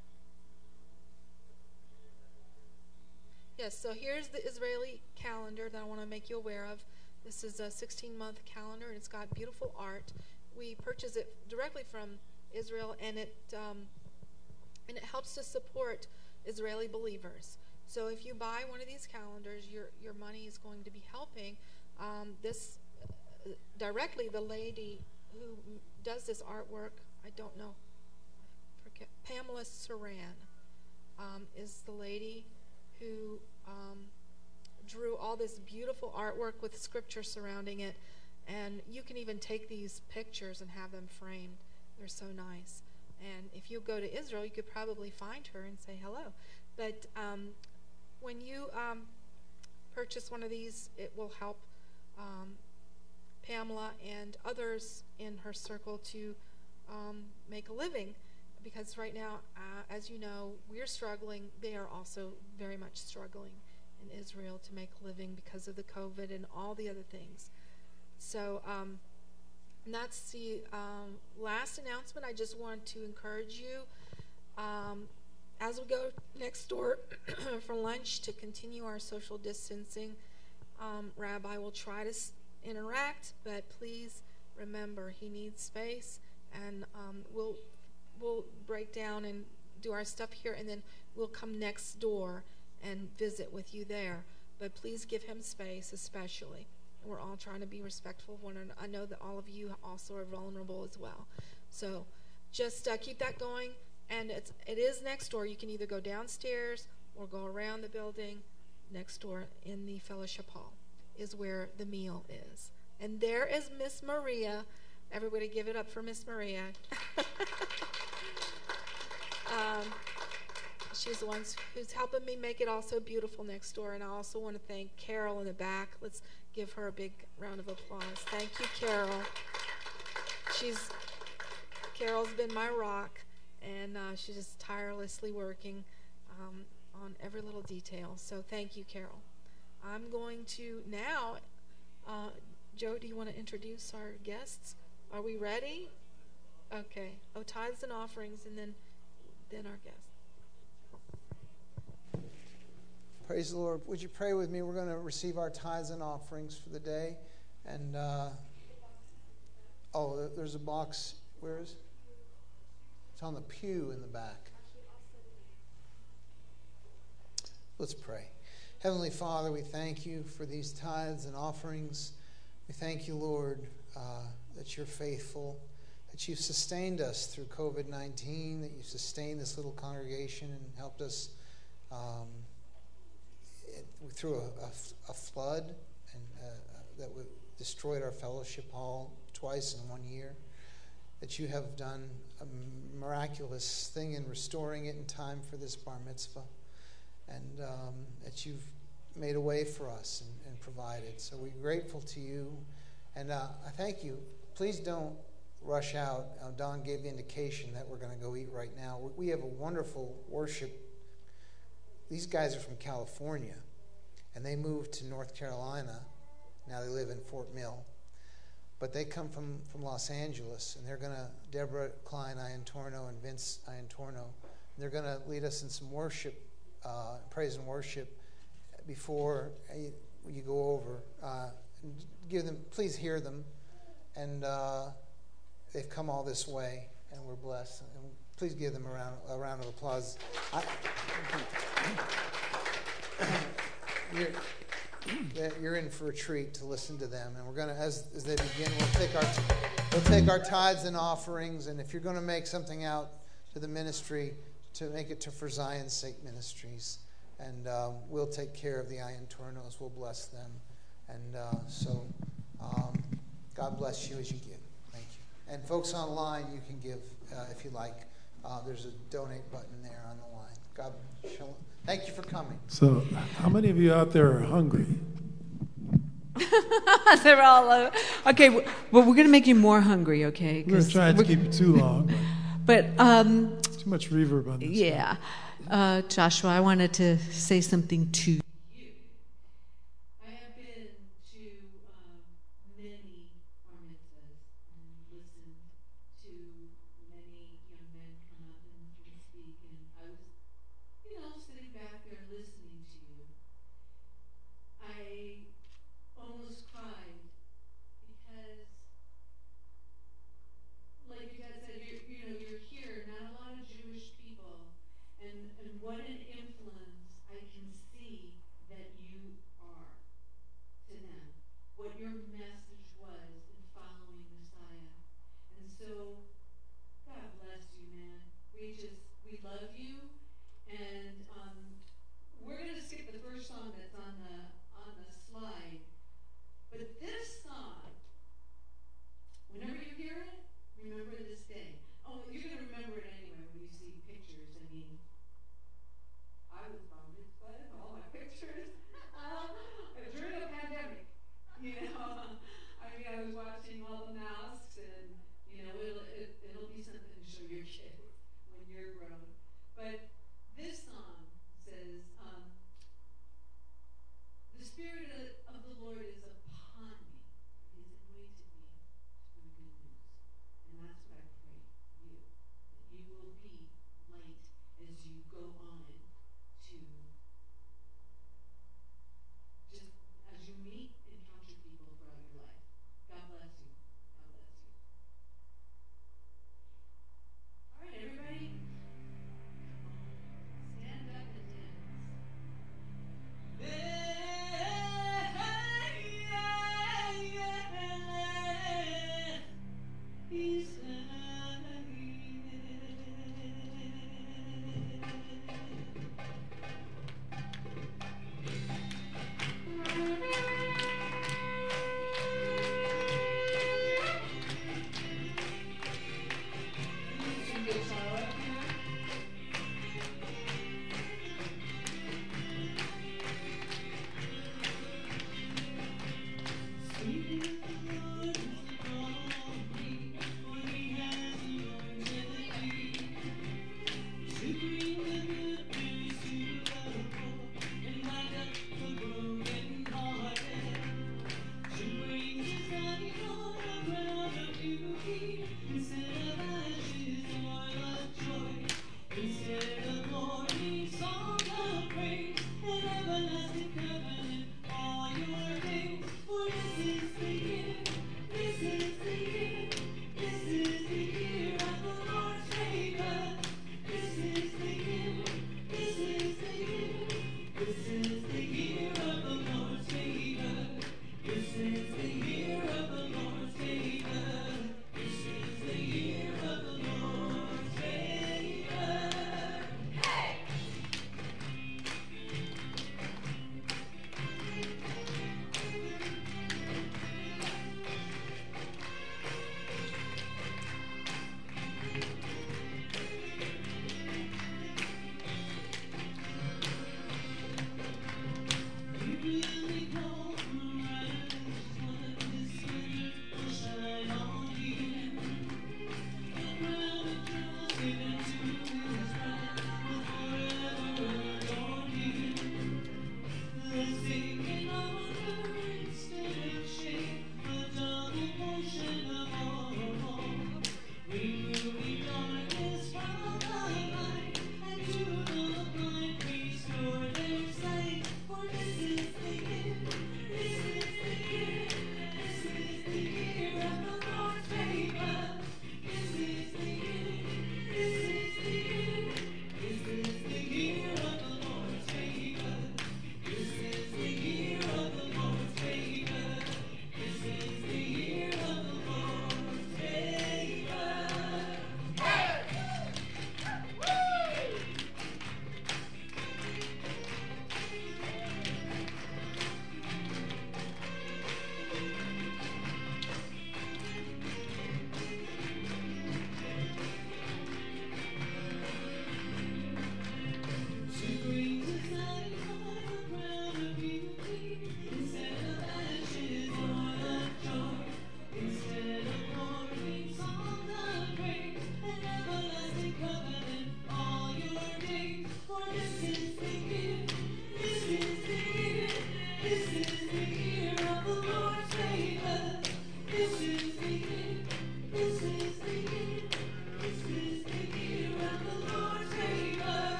Yes. So here's the Israeli calendar that I want to make you aware of. This is a sixteen-month calendar, and it's got beautiful art. We purchase it directly from Israel, and it um, and it helps to support Israeli believers. So if you buy one of these calendars, your your money is going to be helping um, this uh, directly. The lady who does this artwork, I don't know, I forget, Pamela Saran um, is the lady who um, drew all this beautiful artwork with scripture surrounding it. And you can even take these pictures and have them framed. They're so nice. And if you go to Israel, you could probably find her and say hello. But um, when you um, purchase one of these, it will help um, Pamela and others in her circle to um, make a living. Because right now, uh, as you know, we're struggling. They are also very much struggling in Israel to make a living because of the COVID and all the other things. So um, that's the um, last announcement. I just want to encourage you um, as we go next door for lunch to continue our social distancing. Um, Rabbi will try to s- interact, but please remember he needs space, and um, we'll we'll break down and do our stuff here, and then we'll come next door and visit with you there. But please give him space, especially. We're all trying to be respectful of one another. I know that all of you also are vulnerable as well. So just uh, keep that going. And it's, it is next door. You can either go downstairs or go around the building. Next door in the fellowship hall is where the meal is. And there is Miss Maria. Everybody give it up for Miss Maria. um, she's the one who's helping me make it all so beautiful next door. And I also want to thank Carol in the back. Let's give her a big round of applause. Thank you, Carol. She's Carol's been my rock, and uh, she's just tirelessly working um, on every little detail. So thank you, Carol. I'm going to now, uh, Joe, do you want to introduce our guests? Are we ready? Okay. Oh, tithes and offerings, and then, then our guests. Praise the Lord. Would you pray with me? We're going to receive our tithes and offerings for the day. And, uh, oh, there's a box. Where is it? It's on the pew in the back. Let's pray. Heavenly Father, we thank you for these tithes and offerings. We thank you, Lord, uh, that you're faithful, that you've sustained us through covid nineteen, that you've sustained this little congregation and helped us um, it, through a, a, a flood and uh, that we destroyed our fellowship hall twice in one year, that you have done a miraculous thing in restoring it in time for this bar mitzvah, and um, that you've made a way for us and, and provided. So we're grateful to you, and uh, I thank you. Please don't rush out. Uh, Don gave the indication that we're going to go eat right now. We, we have a wonderful worship. These guys are from California, and they moved to North Carolina. Now they live in Fort Mill. But they come from, from Los Angeles, and they're going to, Deborah Klein Iantorno and Vince Iantorno, they're going to lead us in some worship, uh, praise and worship before you, you go over. Uh, give them, please hear them. And uh, they've come all this way, and we're blessed. And please give them a round, a round of applause. I, you're, You're in for a treat to listen to them, and we're going to, as as they begin, we'll take our we'll take our tithes and offerings, and if you're going to make something out to the ministry, to make it to For Zion's Sake Ministries, and um, we'll take care of the Iantornos. We'll bless them, and uh, so um, God bless you as you give. Thank you. And folks online, you can give uh, if you like. Uh, there's a donate button there on the line. God shalom. Thank you for coming. So, how many of you out there are hungry? They're all uh, okay. Well, we're going to make you more hungry, okay? We're going to try not to keep it too long. But, but um, too much reverb on this. Yeah, uh, Joshua, I wanted to say something to you. I have been to um, many bar mitzvahs and listened to many young men come up and, and speak, and I was, you know, sitting back there listening to you. I almost cried because, like you guys said, you're, you know, you're here, not a lot of Jewish people, and, and what an influence I can see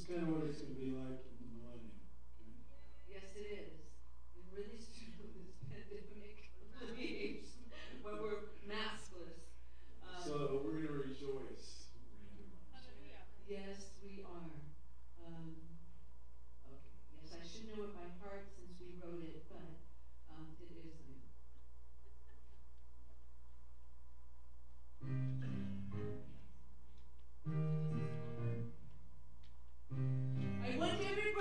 kind of what it's going to be like in the millennium. Yes, it is. And really soon this pandemic leaves when we're maskless. Um, So we're going to rejoice. Yes, we are. Um, okay. Yes, I should know it by heart since we wrote it, but um, it is new. I want everybody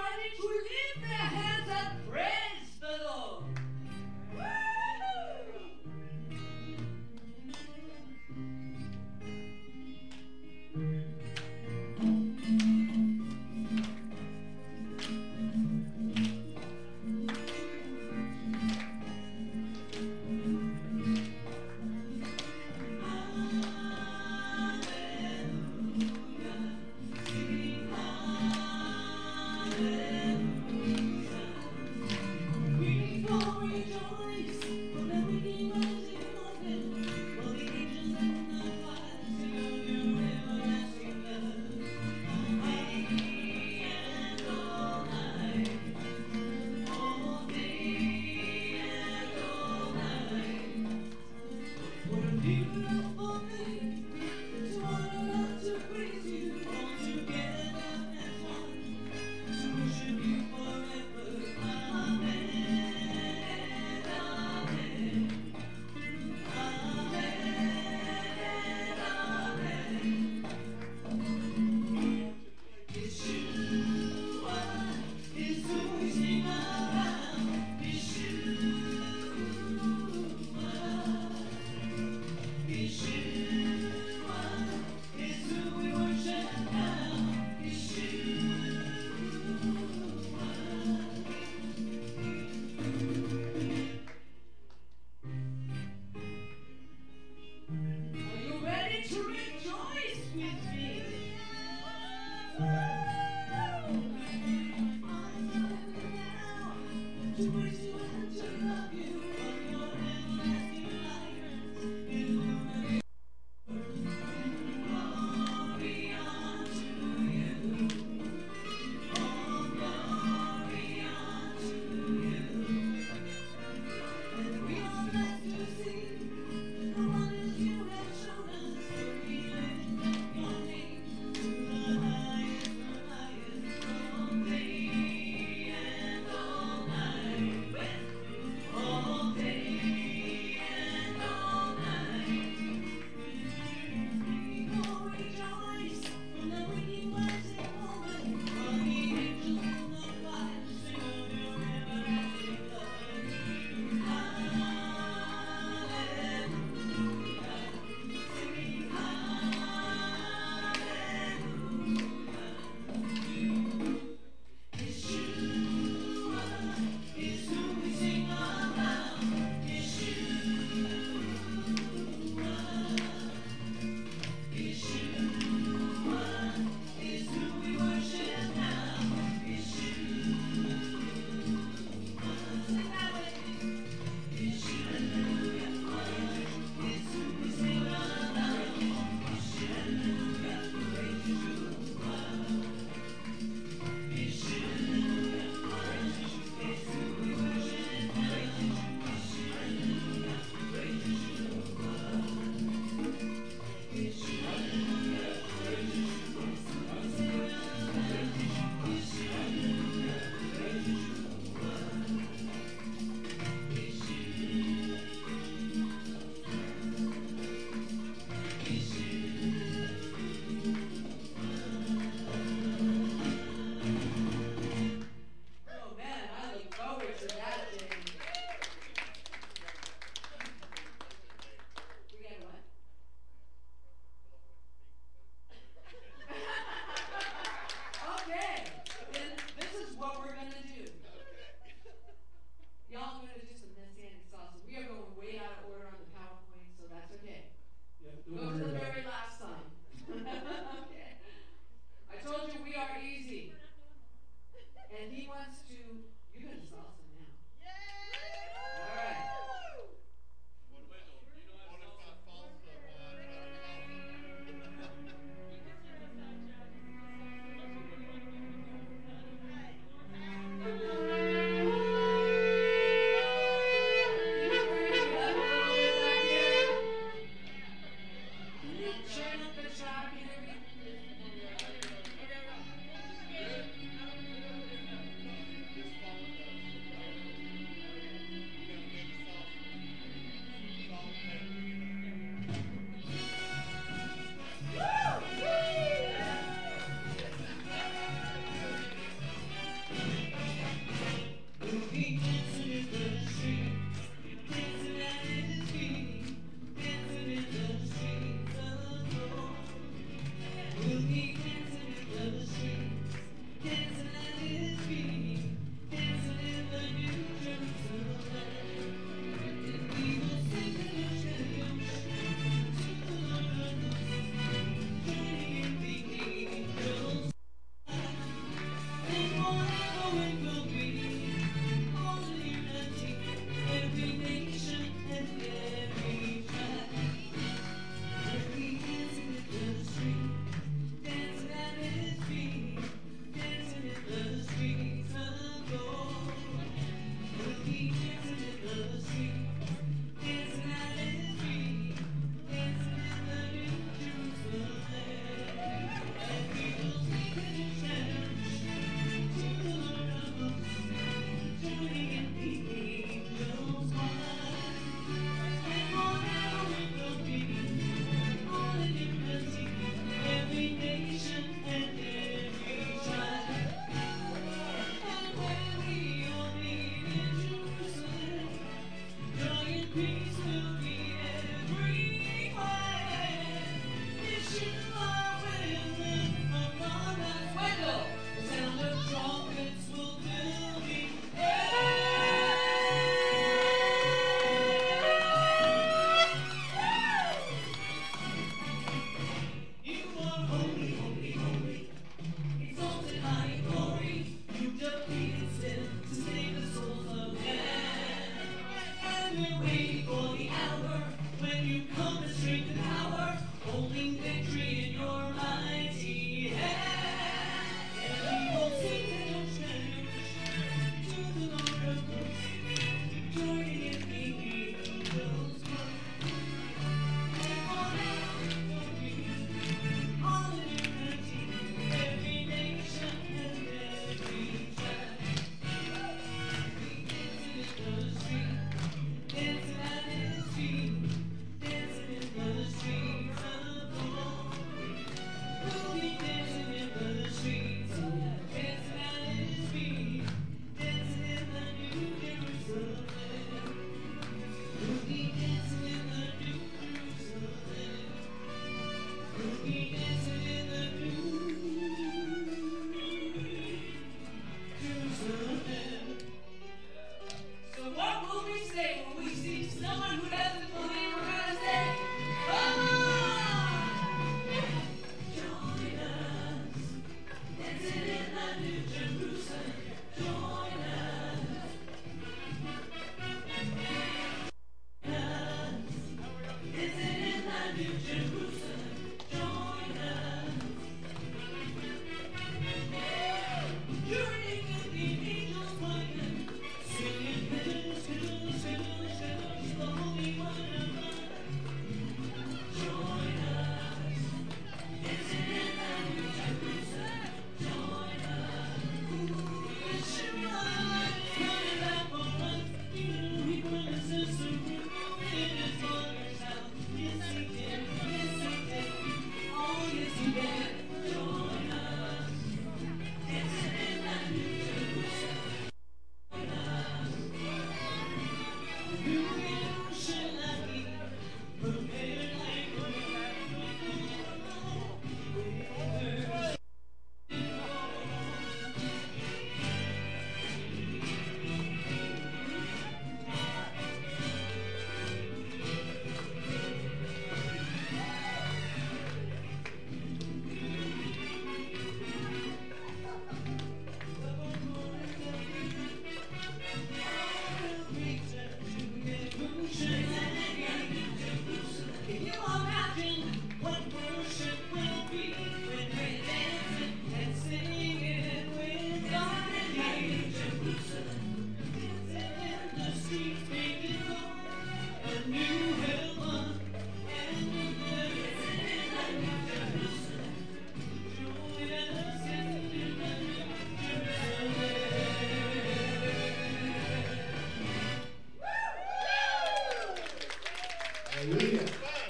Hallelujah.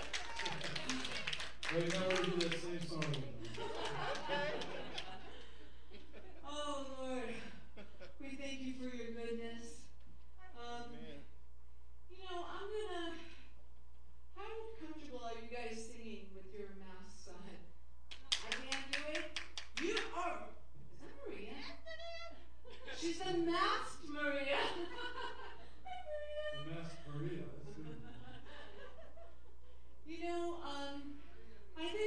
Wait, now we're going to do that same song again. Oh, Lord, we thank you for your goodness. Um, you know, I'm going to, how comfortable are you guys singing with your masks on? I can't do it. You are, is that Maria? She's a masked Maria. Hi, Maria. Masked Maria. That's good. You know, um, I think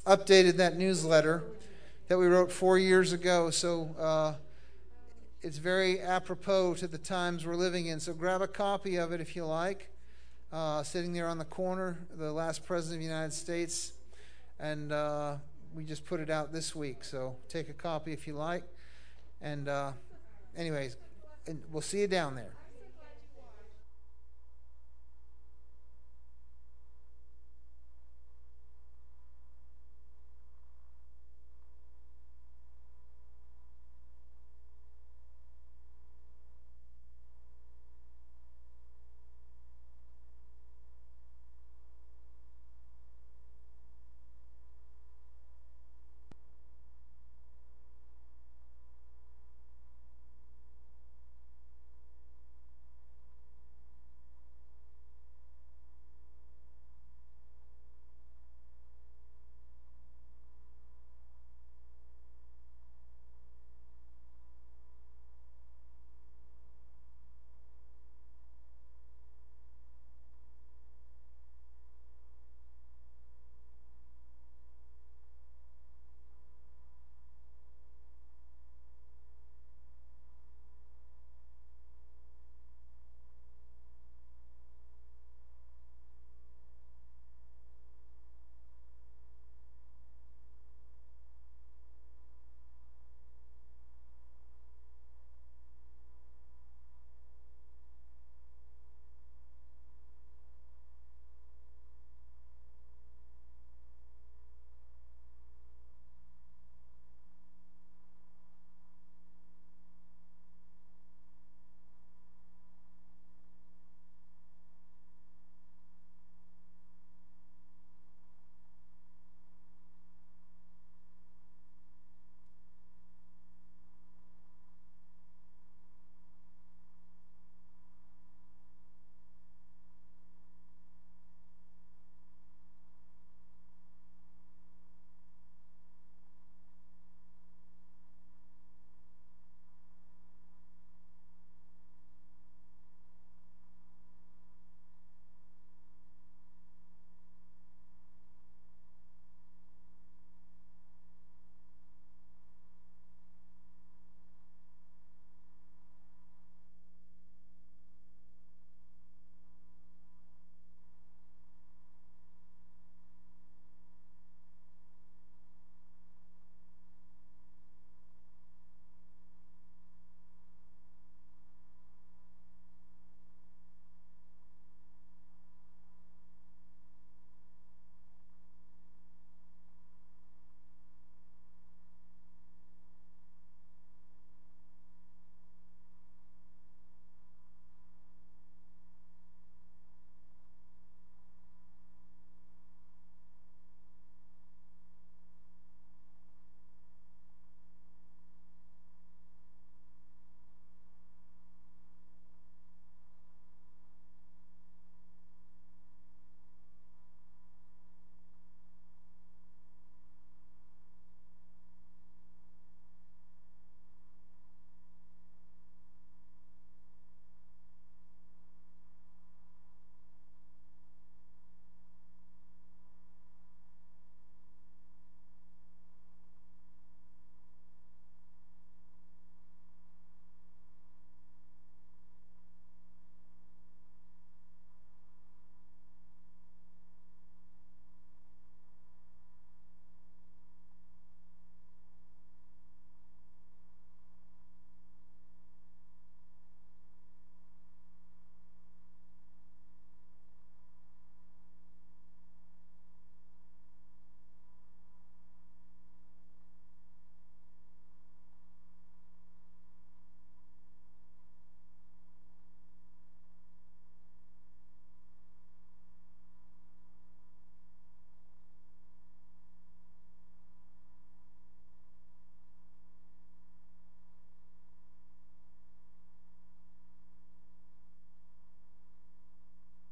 updated that newsletter that we wrote four years ago. So uh, it's very apropos to the times we're living in. So grab a copy of it if you like. Uh, sitting there on the corner, the last president of the United States. And uh, we just put it out this week. So take a copy if you like. And uh, anyways, and we'll see you down there.